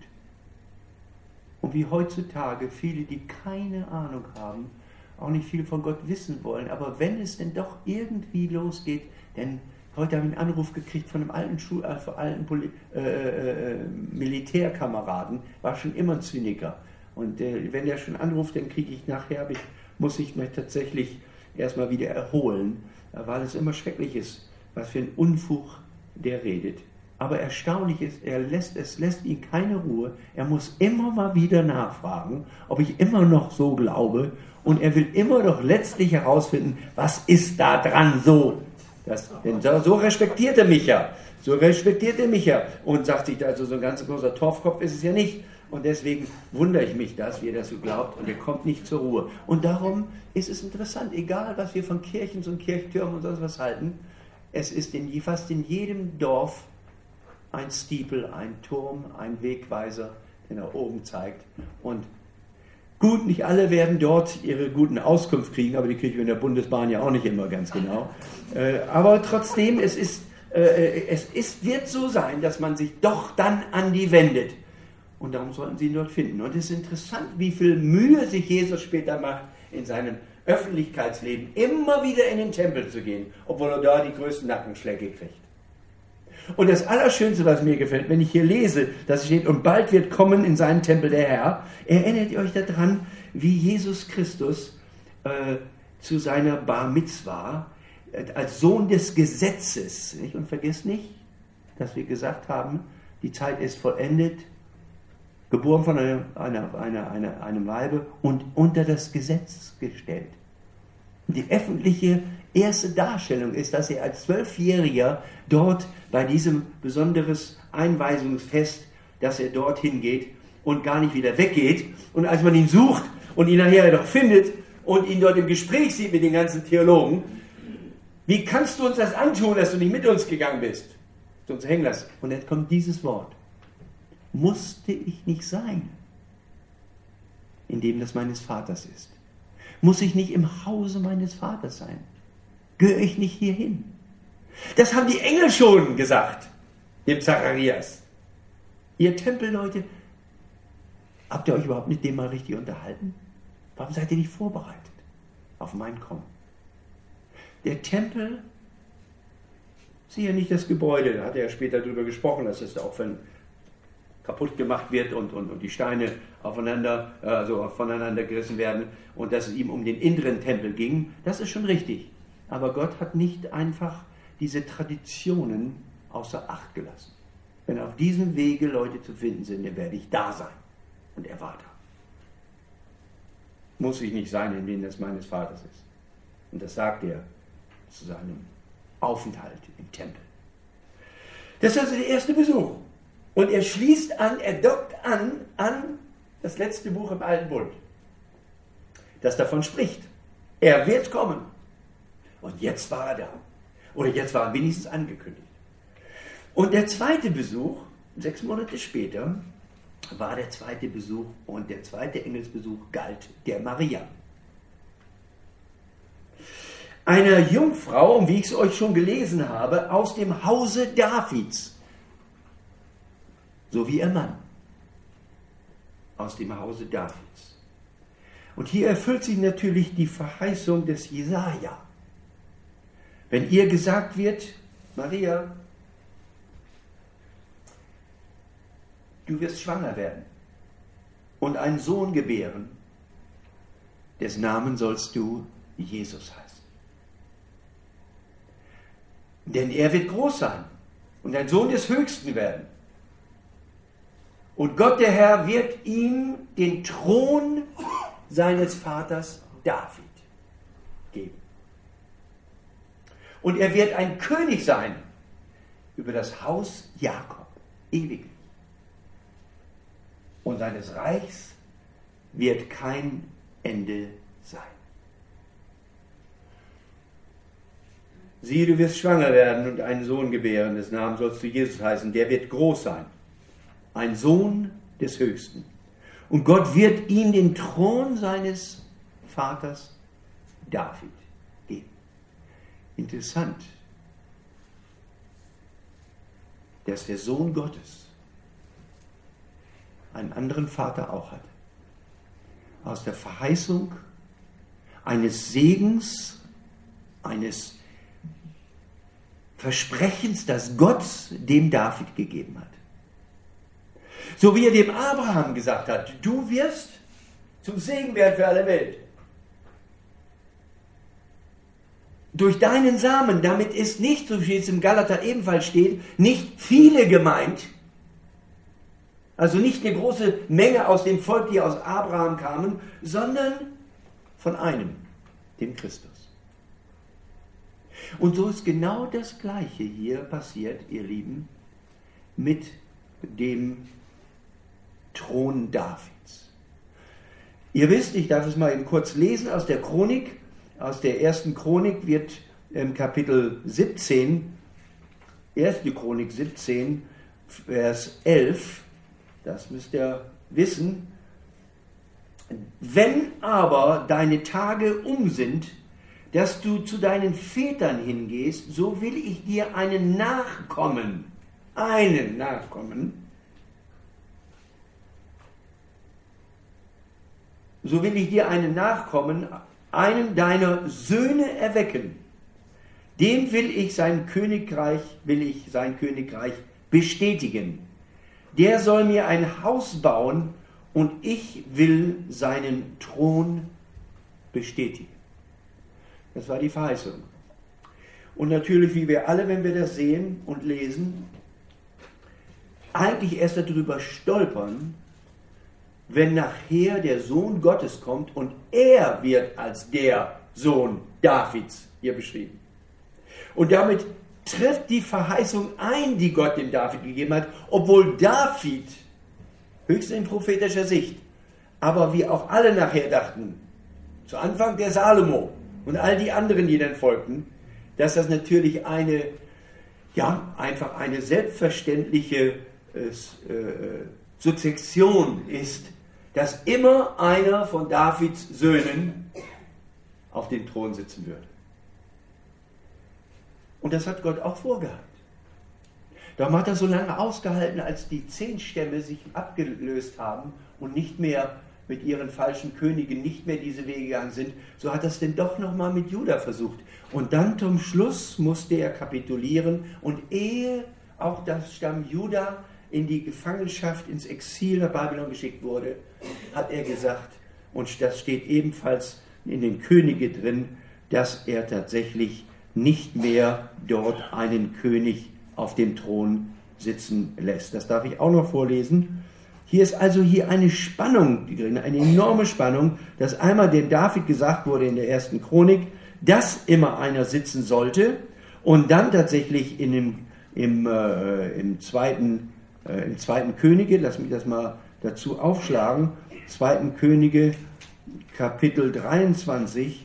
Und wie heutzutage viele, die keine Ahnung haben, auch nicht viel von Gott wissen wollen, aber wenn es denn doch irgendwie losgeht, denn heute habe ich einen Anruf gekriegt von einem alten, Schul äh, von alten Poli äh, äh, Militärkameraden, war schon immer ein Zyniker. Und äh, wenn der schon anruft, dann kriege ich nachher, ich, muss ich mich tatsächlich erstmal wieder erholen, weil es immer schrecklich ist, was für ein Unfug der redet. Aber erstaunlich ist, er lässt, es lässt ihn keine Ruhe. Er muss immer mal wieder nachfragen, ob ich immer noch so glaube. Und er will immer noch letztlich herausfinden, was ist da dran so. Das, denn so respektiert er mich ja. So respektiert er mich ja. Und sagt sich, also so ein ganz großer Torfkopf ist es ja nicht. Und deswegen wundere ich mich das, wie er das so glaubt. Und er kommt nicht zur Ruhe. Und darum ist es interessant, egal was wir von Kirchen und Kirchtürmen und sonst was halten, es ist in, fast in jedem Dorf ein Steeple, ein Turm, ein Wegweiser, der nach oben zeigt. Und gut, nicht alle werden dort ihre guten Auskunft kriegen, aber die kriegen wir in der Bundesbahn ja auch nicht immer ganz genau. Äh, aber trotzdem, es, ist, äh, es ist, wird so sein, dass man sich doch dann an die wendet. Und darum sollten Sie ihn dort finden. Und es ist interessant, wie viel Mühe sich Jesus später macht, in seinem Öffentlichkeitsleben immer wieder in den Tempel zu gehen, obwohl er da die größten Nackenschläge kriegt. Und das Allerschönste, was mir gefällt, wenn ich hier lese, dass steht, und bald wird kommen in seinen Tempel der Herr, erinnert ihr euch daran, wie Jesus Christus äh, zu seiner Bar Mitzwa äh, als Sohn des Gesetzes, nicht? Und vergesst nicht, dass wir gesagt haben, die Zeit ist vollendet, geboren von einer, einer, einer, einer, einem Weibe und unter das Gesetz gestellt. Und die öffentliche erste Darstellung ist, dass er als Zwölfjähriger dort bei diesem besonderes Einweisungsfest, dass er dorthin geht und gar nicht wieder weggeht. Und als man ihn sucht und ihn nachher doch findet und ihn dort im Gespräch sieht mit den ganzen Theologen, wie kannst du uns das antun, dass du nicht mit uns gegangen bist? Du uns hängen lassen. Und jetzt kommt dieses Wort. Musste ich nicht sein, in dem das meines Vaters ist? Muss ich nicht im Hause meines Vaters sein? Gehöre ich nicht hierhin? Das haben die Engel schon gesagt, dem Zacharias. Ihr Tempelleute, habt ihr euch überhaupt mit dem mal richtig unterhalten? Warum seid ihr nicht vorbereitet auf mein Kommen? Der Tempel, siehe nicht das Gebäude, da hat er ja später darüber gesprochen, dass es auch von kaputt gemacht wird und, und, und die Steine aufeinander, also voneinander gerissen werden und dass es ihm um den inneren Tempel ging, das ist schon richtig. Aber Gott hat nicht einfach diese Traditionen außer Acht gelassen. Wenn auf diesem Wege Leute zu finden sind, dann werde ich da sein. Und er war da. Muss ich nicht sein, in dem das meines Vaters ist. Und das sagt er zu seinem Aufenthalt im Tempel. Das ist also der erste Besuch. Und er schließt an, er dockt an, an das letzte Buch im Alten Bund, das davon spricht. Er wird kommen. Und jetzt war er da. Oder jetzt war er wenigstens angekündigt. Und der zweite Besuch, sechs Monate später, war der zweite Besuch und der zweite Engelsbesuch galt der Maria. Einer Jungfrau, wie ich es euch schon gelesen habe, aus dem Hause Davids. So wie ihr Mann aus dem Hause Davids. Und hier erfüllt sich natürlich die Verheißung des Jesaja. Wenn ihr gesagt wird, Maria, du wirst schwanger werden und einen Sohn gebären, dessen Namen sollst du Jesus heißen. Denn er wird groß sein und ein Sohn des Höchsten werden. Und Gott, der Herr, wird ihm den Thron seines Vaters David geben. Und er wird ein König sein über das Haus Jakob, ewig. Und seines Reichs wird kein Ende sein. Siehe, du wirst schwanger werden und einen Sohn gebären, des Namens sollst du Jesus heißen, der wird groß sein, ein Sohn des Höchsten. Und Gott wird ihm den Thron seines Vaters David geben. Interessant, dass der Sohn Gottes einen anderen Vater auch hat. Aus der Verheißung eines Segens, eines Versprechens, das Gott dem David gegeben hat. So wie er dem Abraham gesagt hat, du wirst zum Segen werden für alle Welt. Durch deinen Samen, damit ist nicht, so wie es im Galater ebenfalls steht, nicht viele gemeint, also nicht eine große Menge aus dem Volk, die aus Abraham kamen, sondern von einem, dem Christus. Und so ist genau das Gleiche hier passiert, ihr Lieben, mit dem Thron Davids. Ihr wisst, ich darf es mal eben kurz lesen aus der Chronik, aus der ersten Chronik wird im Kapitel siebzehn, erste Chronik siebzehn, Vers elf, das müsst ihr wissen, wenn aber deine Tage um sind, dass du zu deinen Vätern hingehst, so will ich dir einen Nachkommen, einen Nachkommen, so will ich dir einen Nachkommen, einen deiner Söhne erwecken. Dem will ich sein Königreich, will ich sein Königreich bestätigen. Der soll mir ein Haus bauen und ich will seinen Thron bestätigen. Das war die Verheißung. Und natürlich, wie wir alle, wenn wir das sehen und lesen, eigentlich erst darüber stolpern, wenn nachher der Sohn Gottes kommt und er wird als der Sohn Davids hier beschrieben. Und damit trifft die Verheißung ein, die Gott dem David gegeben hat, obwohl David, höchstens in prophetischer Sicht, aber wir auch alle nachher dachten, zu Anfang der Salomo und all die anderen, die dann folgten, dass das natürlich eine, ja, einfach eine selbstverständliche äh, äh, Sukzession ist, dass immer einer von Davids Söhnen auf dem Thron sitzen würde. Und das hat Gott auch vorgehabt. Darum hat er so lange ausgehalten, als die zehn Stämme sich abgelöst haben und nicht mehr mit ihren falschen Königen nicht mehr diese Wege gegangen sind, so hat er es denn doch nochmal mit Juda versucht. Und dann zum Schluss musste er kapitulieren und ehe auch das Stamm Juda in die Gefangenschaft, ins Exil nach Babylon geschickt wurde, hat er gesagt, und das steht ebenfalls in den Könige drin, dass er tatsächlich nicht mehr dort einen König auf dem Thron sitzen lässt. Das darf ich auch noch vorlesen. Hier ist also hier eine Spannung drin, eine enorme Spannung, dass einmal dem David gesagt wurde in der ersten Chronik, dass immer einer sitzen sollte und dann tatsächlich in dem, im, äh, im, zweiten, äh, im zweiten Könige, lass mich das mal dazu aufschlagen, zweiten Könige, Kapitel dreiundzwanzig,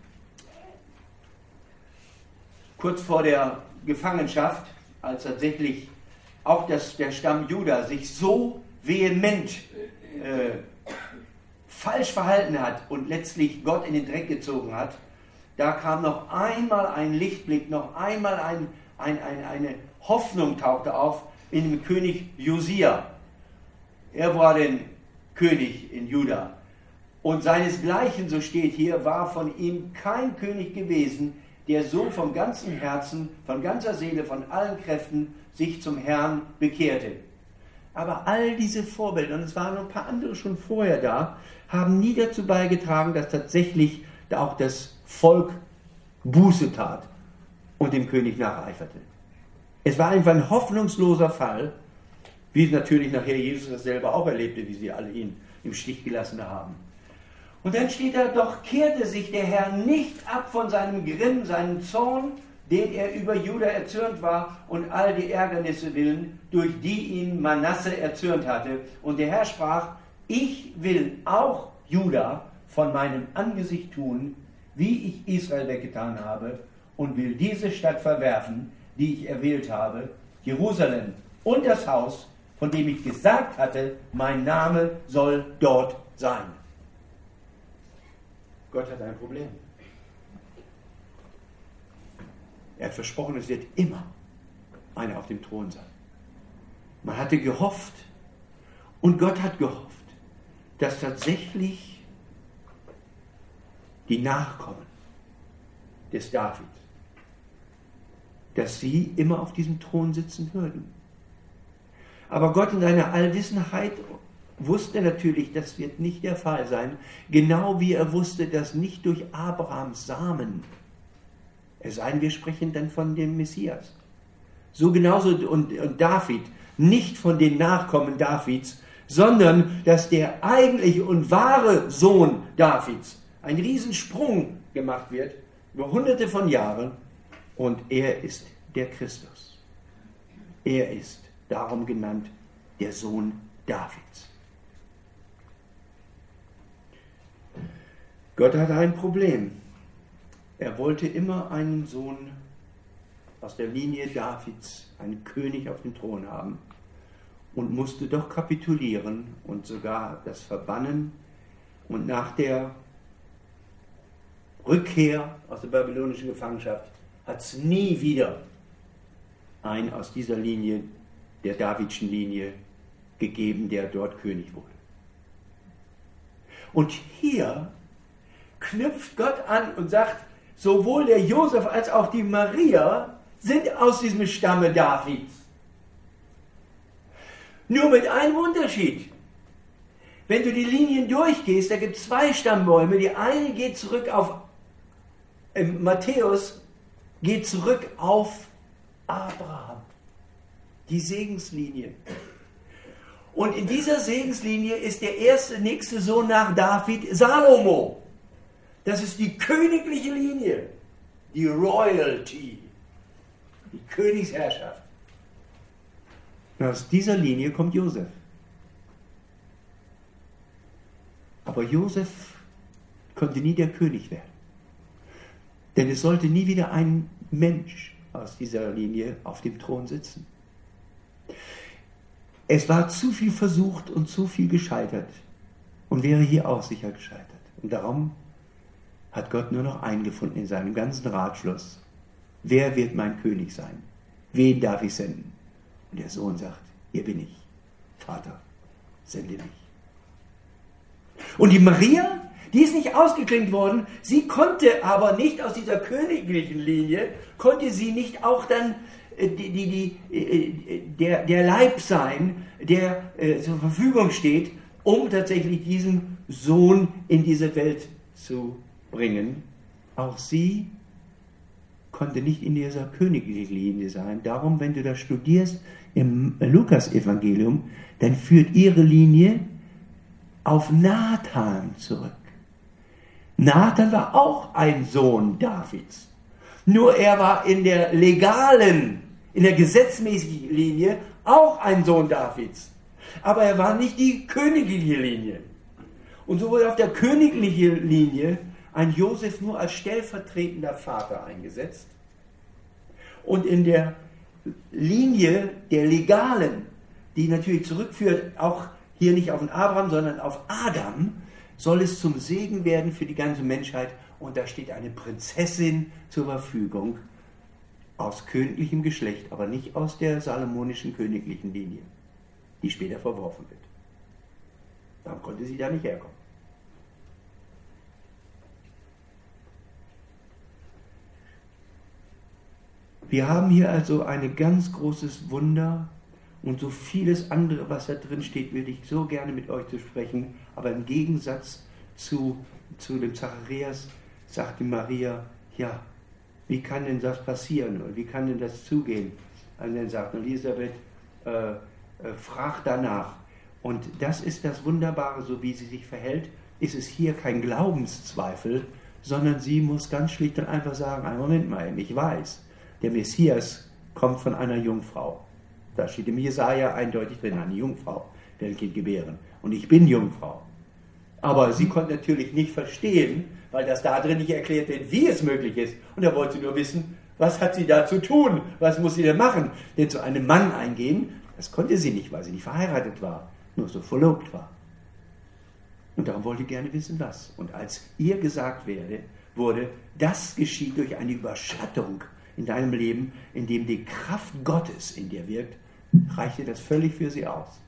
kurz vor der Gefangenschaft, als tatsächlich auch das, der Stamm Juda sich so vehement äh, falsch verhalten hat und letztlich Gott in den Dreck gezogen hat, da kam noch einmal ein Lichtblick, noch einmal ein, ein, ein, eine Hoffnung tauchte auf in dem König Josia. Er war den König in Juda. Und seinesgleichen, so steht hier, war von ihm kein König gewesen, der so vom ganzen Herzen, von ganzer Seele, von allen Kräften sich zum Herrn bekehrte. Aber all diese Vorbilder, und es waren noch ein paar andere schon vorher da, haben nie dazu beigetragen, dass tatsächlich auch das Volk Buße tat und dem König nacheiferte. Es war einfach ein hoffnungsloser Fall, wie es natürlich nachher Jesus das selber auch erlebte, wie sie alle ihn im Stich gelassen haben. Und dann steht da, doch kehrte sich der Herr nicht ab von seinem Grimm, seinem Zorn, den er über Juda erzürnt war und all die Ärgernisse willen, durch die ihn Manasse erzürnt hatte. Und der Herr sprach, ich will auch Juda von meinem Angesicht tun, wie ich Israel weggetan habe, und will diese Stadt verwerfen, die ich erwählt habe, Jerusalem und das Haus, von dem ich gesagt hatte, mein Name soll dort sein. Gott hat ein Problem. Er hat versprochen, es wird immer einer auf dem Thron sein. Man hatte gehofft, und Gott hat gehofft, dass tatsächlich die Nachkommen des David, dass sie immer auf diesem Thron sitzen würden. Aber Gott in seiner Allwissenheit wusste natürlich, das wird nicht der Fall sein, genau wie er wusste, dass nicht durch Abrahams Samen, es sei denn, wir sprechen dann von dem Messias, so genauso und, und David, nicht von den Nachkommen Davids, sondern dass der eigentliche und wahre Sohn Davids ein Riesensprung gemacht wird, über hunderte von Jahren, und er ist der Christus. Er ist darum genannt der Sohn Davids. Gott hatte ein Problem. Er wollte immer einen Sohn aus der Linie Davids, einen König auf dem Thron haben, und musste doch kapitulieren und sogar das verbannen. Und nach der Rückkehr aus der babylonischen Gefangenschaft hat es nie wieder einen aus dieser Linie, der Davidschen Linie, gegeben, der dort König wurde. Und hier knüpft Gott an und sagt, sowohl der Josef als auch die Maria sind aus diesem Stamme Davids. Nur mit einem Unterschied. Wenn du die Linien durchgehst, da gibt es zwei Stammbäume. Die eine geht zurück auf, äh, Matthäus geht zurück auf Abraham. Die Segenslinie. Und in dieser Segenslinie ist der erste, nächste Sohn nach David Salomo. Das ist die königliche Linie, die Royalty, die Königsherrschaft. Und aus dieser Linie kommt Josef. Aber Josef konnte nie der König werden. Denn es sollte nie wieder ein Mensch aus dieser Linie auf dem Thron sitzen. Es war zu viel versucht und zu viel gescheitert und wäre hier auch sicher gescheitert. Und darum hat Gott nur noch einen gefunden in seinem ganzen Ratschluss. Wer wird mein König sein? Wen darf ich senden? Und der Sohn sagt, hier bin ich. Vater, sende mich. Und die Maria, die ist nicht ausgeklinkt worden, sie konnte aber nicht aus dieser königlichen Linie, konnte sie nicht auch dann die, die, die, der, der Leib sein, der äh, zur Verfügung steht, um tatsächlich diesen Sohn in diese Welt zu bringen. Auch sie konnte nicht in dieser königlichen Linie sein. Darum, wenn du das studierst im Lukas-Evangelium, dann führt ihre Linie auf Nathan zurück. Nathan war auch ein Sohn Davids. Nur er war in der legalen, in der gesetzmäßigen Linie auch ein Sohn Davids. Aber er war nicht die königliche Linie. Und so wurde auf der königlichen Linie ein Josef nur als stellvertretender Vater eingesetzt. Und in der Linie der Legalen, die natürlich zurückführt, auch hier nicht auf den Abraham, sondern auf Adam, soll es zum Segen werden für die ganze Menschheit. Und da steht eine Prinzessin zur Verfügung, aus königlichem Geschlecht, aber nicht aus der salomonischen königlichen Linie, die später verworfen wird. Darum konnte sie da nicht herkommen. Wir haben hier also ein ganz großes Wunder und so vieles andere, was da drin steht, will ich so gerne mit euch besprechen. Aber im Gegensatz zu, zu dem Zacharias sagte Maria, ja, wie kann denn das passieren und wie kann denn das zugehen? Und dann sagt Elisabeth, äh, äh, frag danach. Und das ist das Wunderbare, so wie sie sich verhält, ist es hier kein Glaubenszweifel, sondern sie muss ganz schlicht und einfach sagen, einen Moment mal, ich weiß, der Messias kommt von einer Jungfrau. Da steht im Jesaja eindeutig drin, eine Jungfrau wird ein Kind gebären. Und ich bin Jungfrau. Aber sie konnte natürlich nicht verstehen, weil das da drin nicht erklärt wird, wie es möglich ist. Und er wollte nur wissen, was hat sie da zu tun? Was muss sie denn machen? Denn zu einem Mann eingehen, das konnte sie nicht, weil sie nicht verheiratet war, nur so verlobt war. Und darum wollte ich gerne wissen, was. Und als ihr gesagt werde, wurde, das geschieht durch eine Überschattung in deinem Leben, in dem die Kraft Gottes in dir wirkt, reichte das völlig für sie aus.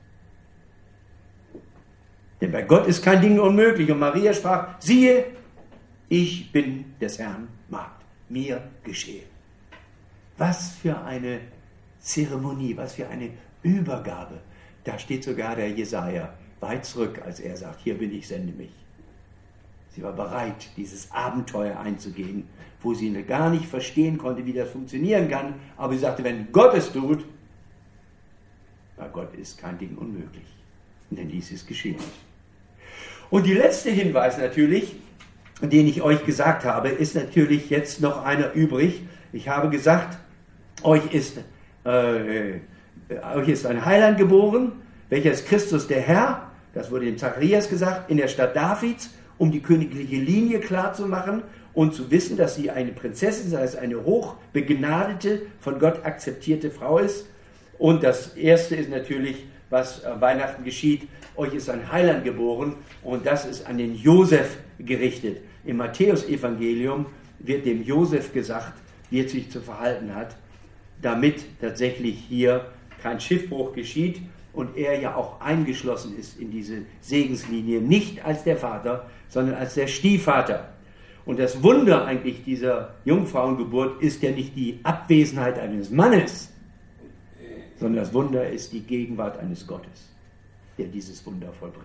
Denn bei Gott ist kein Ding unmöglich. Und Maria sprach, siehe, ich bin des Herrn Magd, mir geschehe. Was für eine Zeremonie, was für eine Übergabe. Da steht sogar der Jesaja weit zurück, als er sagt, hier bin ich, sende mich. Sie war bereit, dieses Abenteuer einzugehen, wo sie gar nicht verstehen konnte, wie das funktionieren kann. Aber sie sagte, wenn Gott es tut, bei Gott ist kein Ding unmöglich. Und dann ließ es geschehen. Und die letzte Hinweis natürlich, den ich euch gesagt habe, ist natürlich jetzt noch einer übrig. Ich habe gesagt, euch ist, äh, euch ist ein Heiland geboren, welcher ist Christus der Herr. Das wurde dem Zacharias gesagt, in der Stadt Davids, um die königliche Linie klarzumachen und zu wissen, dass sie eine Prinzessin, das heißt eine hochbegnadete, von Gott akzeptierte Frau ist. Und das Erste ist natürlich, was an Weihnachten geschieht, euch ist ein Heiland geboren und das ist an den Josef gerichtet. Im Matthäusevangelium wird dem Josef gesagt, wie er sich zu verhalten hat, damit tatsächlich hier kein Schiffbruch geschieht und er ja auch eingeschlossen ist in diese Segenslinie, nicht als der Vater, sondern als der Stiefvater. Und das Wunder eigentlich dieser Jungfrauengeburt ist ja nicht die Abwesenheit eines Mannes, sondern das Wunder ist die Gegenwart eines Gottes, der dieses Wunder vollbringt.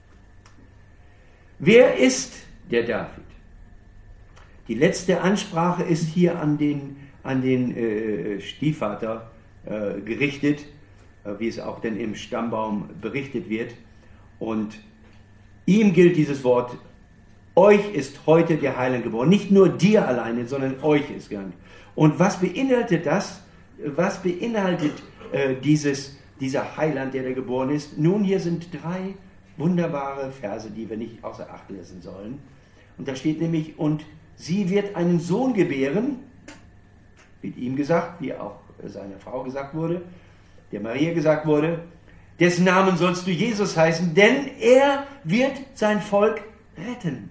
Wer ist der David? Die letzte Ansprache ist hier an den, an den äh, Stiefvater äh, gerichtet, äh, wie es auch denn im Stammbaum berichtet wird. Und ihm gilt dieses Wort, euch ist heute der Heiland geboren. Nicht nur dir alleine, sondern euch ist genannt. Und was beinhaltet das? Was beinhaltet äh, dieses, dieser Heiland, der da geboren ist? Nun, hier sind drei wunderbare Verse, die wir nicht außer Acht lassen sollen. Und da steht nämlich, und sie wird einen Sohn gebären, wird ihm gesagt, wie auch seiner Frau gesagt wurde, der Maria gesagt wurde, dessen Namen sollst du Jesus heißen, denn er wird sein Volk retten.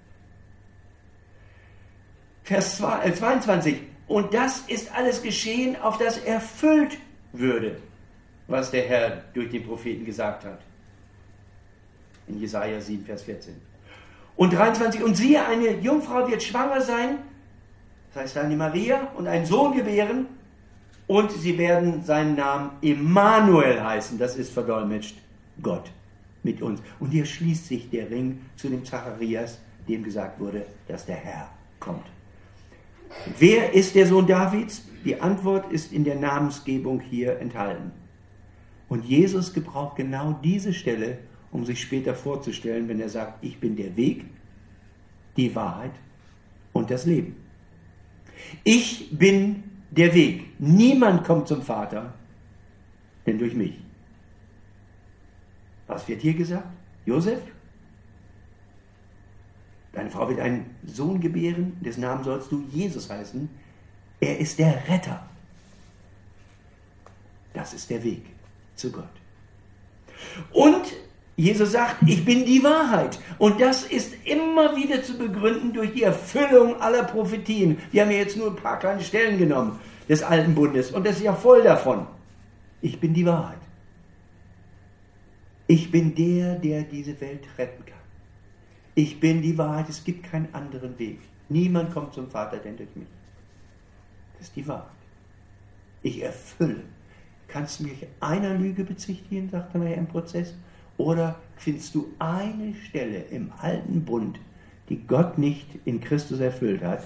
Vers zweiundzwanzig, und das ist alles geschehen, auf das erfüllt würde, was der Herr durch den Propheten gesagt hat. In Jesaja sieben, Vers vierzehn. Und dreiundzwanzig, und siehe, eine Jungfrau wird schwanger sein, das heißt eine Maria, und einen Sohn gebären, und sie werden seinen Namen Immanuel heißen, das ist verdolmetscht Gott mit uns. Und hier schließt sich der Ring zu dem Zacharias, dem gesagt wurde, dass der Herr kommt. Wer ist der Sohn Davids? Die Antwort ist in der Namensgebung hier enthalten. Und Jesus gebraucht genau diese Stelle, um sich später vorzustellen, wenn er sagt, ich bin der Weg, die Wahrheit und das Leben. Ich bin der Weg. Niemand kommt zum Vater, denn durch mich. Was wird hier gesagt? Josef? Deine Frau wird einen Sohn gebären, dessen Namen sollst du Jesus heißen. Er ist der Retter. Das ist der Weg zu Gott. Und Jesus sagt, ich bin die Wahrheit. Und das ist immer wieder zu begründen durch die Erfüllung aller Prophetien. Wir haben ja jetzt nur ein paar kleine Stellen genommen des Alten Bundes. Und das ist ja voll davon. Ich bin die Wahrheit. Ich bin der, der diese Welt retten kann. Ich bin die Wahrheit. Es gibt keinen anderen Weg. Niemand kommt zum Vater, denn durch mich. Das ist die Wahrheit. Ich erfülle. Kannst du mich einer Lüge bezichtigen, sagte er im Prozess? Oder findest du eine Stelle im Alten Bund, die Gott nicht in Christus erfüllt hat?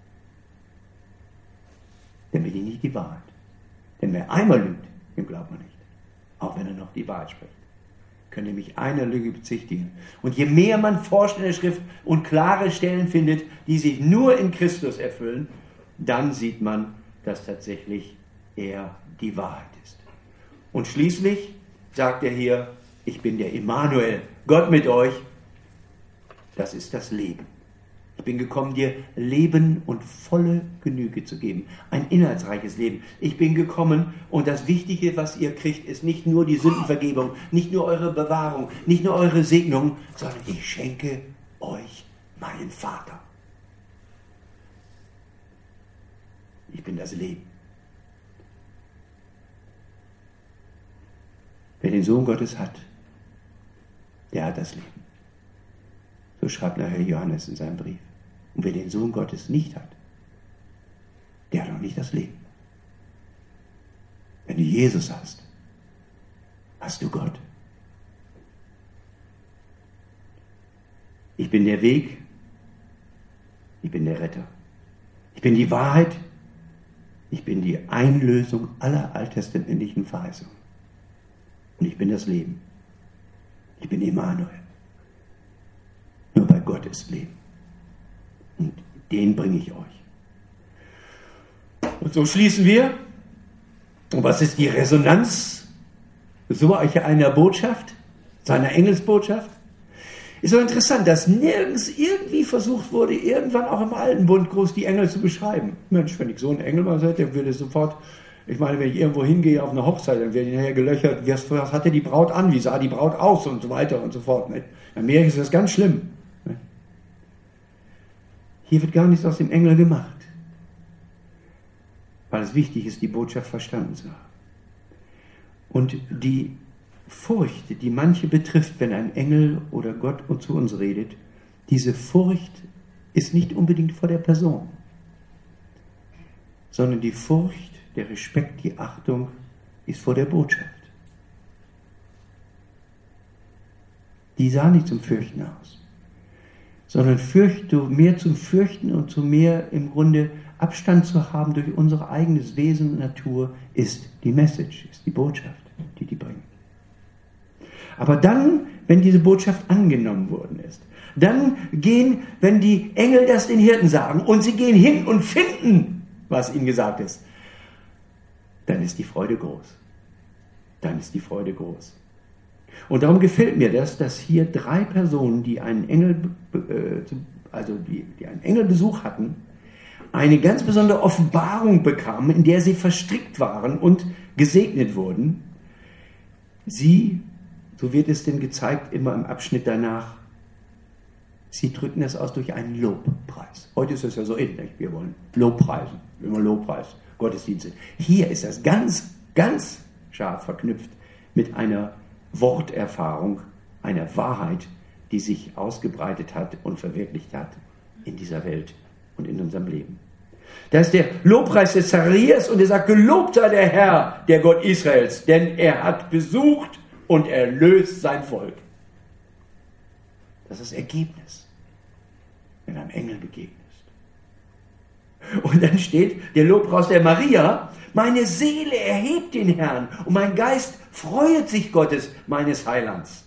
Dann bin ich nicht die Wahrheit. Denn wer einmal lügt, dem glaubt man nicht. Auch wenn er noch die Wahrheit spricht. Könnt ihr mich einer Lüge bezichtigen. Und je mehr man forscht in der Schrift und klare Stellen findet, die sich nur in Christus erfüllen, dann sieht man, dass tatsächlich er die Wahrheit ist. Und schließlich sagt er hier, ich bin der Immanuel, Gott mit euch. Das ist das Leben. Ich bin gekommen, dir Leben und volle Genüge zu geben. Ein inhaltsreiches Leben. Ich bin gekommen und das Wichtige, was ihr kriegt, ist nicht nur die Sündenvergebung, nicht nur eure Bewahrung, nicht nur eure Segnung, sondern ich schenke euch meinen Vater. Ich bin das Leben. Wer den Sohn Gottes hat, der hat das Leben. So schreibt nachher Johannes in seinem Brief. Und wer den Sohn Gottes nicht hat, der hat noch nicht das Leben. Wenn du Jesus hast, hast du Gott. Ich bin der Weg, ich bin der Retter. Ich bin die Wahrheit, ich bin die Einlösung aller alttestamentlichen Verheißungen. Und ich bin das Leben. Ich bin Immanuel. Nur bei Gott ist Leben. Und den bringe ich euch. Und so schließen wir. Und was ist die Resonanz so einer Botschaft, so einer Engelsbotschaft? Ist so interessant, dass nirgends irgendwie versucht wurde, irgendwann auch im Alten Bund groß die Engel zu beschreiben. Mensch, wenn ich so einen Engel mal sehe, der würde sofort, ich meine, wenn ich irgendwo hingehe auf eine Hochzeit, dann werde ich nachher gelöchert, was, was hatte die Braut an, wie sah die Braut aus und so weiter und so fort. In Amerika ist das ganz schlimm. Hier wird gar nichts aus dem Engel gemacht, weil es wichtig ist, die Botschaft verstanden zu haben. Und die Furcht, die manche betrifft, wenn ein Engel oder Gott zu uns redet, diese Furcht ist nicht unbedingt vor der Person, sondern die Furcht, der Respekt, die Achtung ist vor der Botschaft. Die sah nicht zum Fürchten aus, sondern fürcht, mehr zum Fürchten und zu mehr im Grunde Abstand zu haben durch unser eigenes Wesen und Natur, ist die Message, ist die Botschaft, die die bringen. Aber dann, wenn diese Botschaft angenommen worden ist, dann gehen, wenn die Engel das den Hirten sagen und sie gehen hin und finden, was ihnen gesagt ist, dann ist die Freude groß. Dann ist die Freude groß. Und darum gefällt mir das, dass hier drei Personen, die einen Engel, äh, also die, die einen Engelbesuch hatten, eine ganz besondere Offenbarung bekamen, in der sie verstrickt waren und gesegnet wurden. Sie, so wird es denn gezeigt, immer im Abschnitt danach, sie drücken das aus durch einen Lobpreis. Heute ist es ja so ähnlich, wir wollen Lobpreisen, immer Lobpreis, Gottesdienste. Hier ist das ganz, ganz scharf verknüpft mit einer Worterfahrung, einer Wahrheit, die sich ausgebreitet hat und verwirklicht hat in dieser Welt und in unserem Leben. Da ist der Lobpreis des Zacharias und er sagt, gelobt sei der Herr, der Gott Israels, denn er hat besucht und erlöst sein Volk. Das ist das Ergebnis, wenn einem Engel begegnet ist. Und dann steht der Lobpreis der Maria, meine Seele erhebt den Herrn und mein Geist freut sich Gottes, meines Heilands.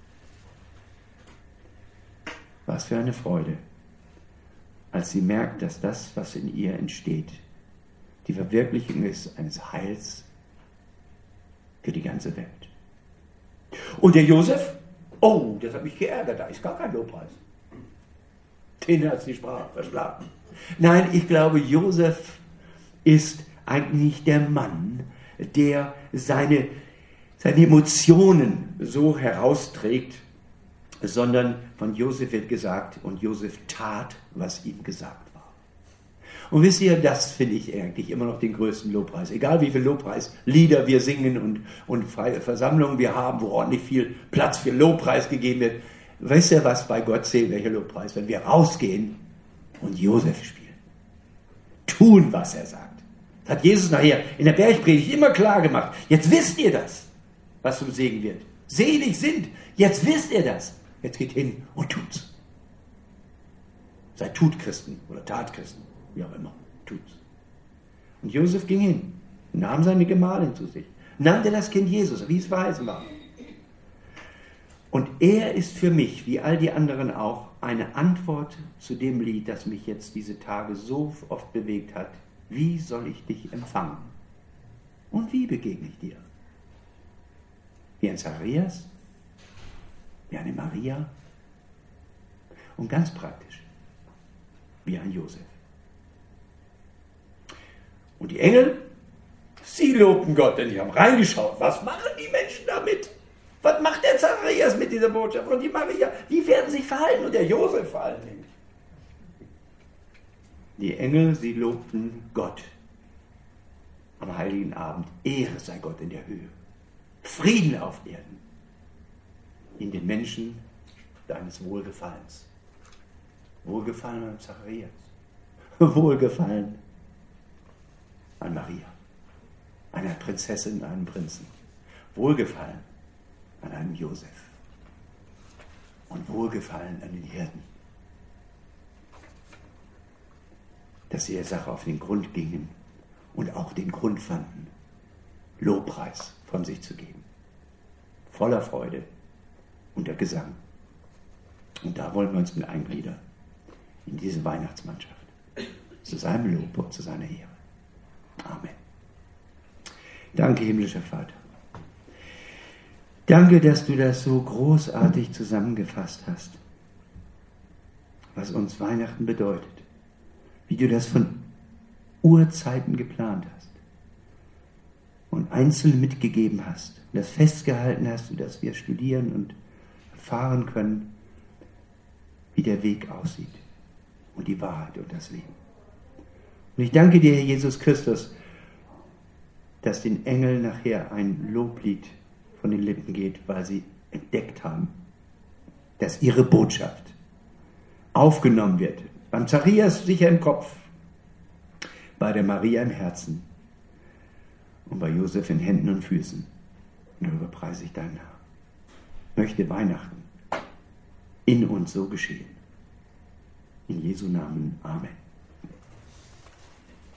Was für eine Freude, als sie merkt, dass das, was in ihr entsteht, die Verwirklichung ist eines Heils für die ganze Welt. Und der Josef, oh, das hat mich geärgert, da ist gar kein Lobpreis. Den hat die Sprache verschlagen. Nein, ich glaube, Josef ist eigentlich der Mann, der seine, seine Emotionen so herausträgt, sondern von Josef wird gesagt, und Josef tat, was ihm gesagt war. Und wisst ihr, das finde ich eigentlich immer noch den größten Lobpreis. Egal wie viel Lobpreislieder wir singen und, und freie Versammlungen wir haben, wo ordentlich viel Platz für Lobpreis gegeben wird. Wisst ihr, was bei Gott zählt, welcher Lobpreis? Wenn wir rausgehen und Josef spielen. Tun, was er sagt. Das hat Jesus nachher in der Bergpredigt immer klar gemacht. Jetzt wisst ihr das, was zum Segen wird. Selig sind. Jetzt wisst ihr das. Jetzt geht hin und tut's. Seid Tutchristen oder Tatchristen, wie auch immer. Tut's. Und Josef ging hin, nahm seine Gemahlin zu sich, nannte das Kind Jesus, wie es verheißen war. Und er ist für mich, wie all die anderen auch, eine Antwort zu dem Lied, das mich jetzt diese Tage so oft bewegt hat. Wie soll ich dich empfangen? Und wie begegne ich dir? Wie ein Zacharias? Wie eine Maria? Und ganz praktisch, wie ein Josef. Und die Engel, sie lobten Gott, denn die haben reingeschaut. Was machen die Menschen damit? Was macht der Zacharias mit dieser Botschaft? Und die Maria, wie werden sie sich verhalten? Und der Josef vor allen Dingen. Die Engel, sie lobten Gott am heiligen Abend. Ehre sei Gott in der Höhe. Frieden auf Erden. In den Menschen deines Wohlgefallens. Wohlgefallen an Zacharias. Wohlgefallen an Maria. Einer Prinzessin, einem Prinzen. Wohlgefallen an einem Josef. Und Wohlgefallen an den Hirten. Dass sie der Sache auf den Grund gingen und auch den Grund fanden, Lobpreis von sich zu geben. Voller Freude unter Gesang. Und da wollen wir uns mit eingliedern. In diese Weihnachtsmannschaft. Zu seinem Lob und zu seiner Ehre. Amen. Danke, himmlischer Vater. Danke, dass du das so großartig zusammengefasst hast, was uns Weihnachten bedeutet. Wie du das von Urzeiten geplant hast und einzeln mitgegeben hast, das festgehalten hast, sodass wir studieren und erfahren können, wie der Weg aussieht und die Wahrheit und das Leben. Und ich danke dir, Herr Jesus Christus, dass den Engeln nachher ein Loblied von den Lippen geht, weil sie entdeckt haben, dass ihre Botschaft aufgenommen wird. Beim Zacharias sicher im Kopf, bei der Maria im Herzen und bei Josef in Händen und Füßen. Und darüber preise ich deinen Namen. Möchte Weihnachten in uns so geschehen. In Jesu Namen. Amen.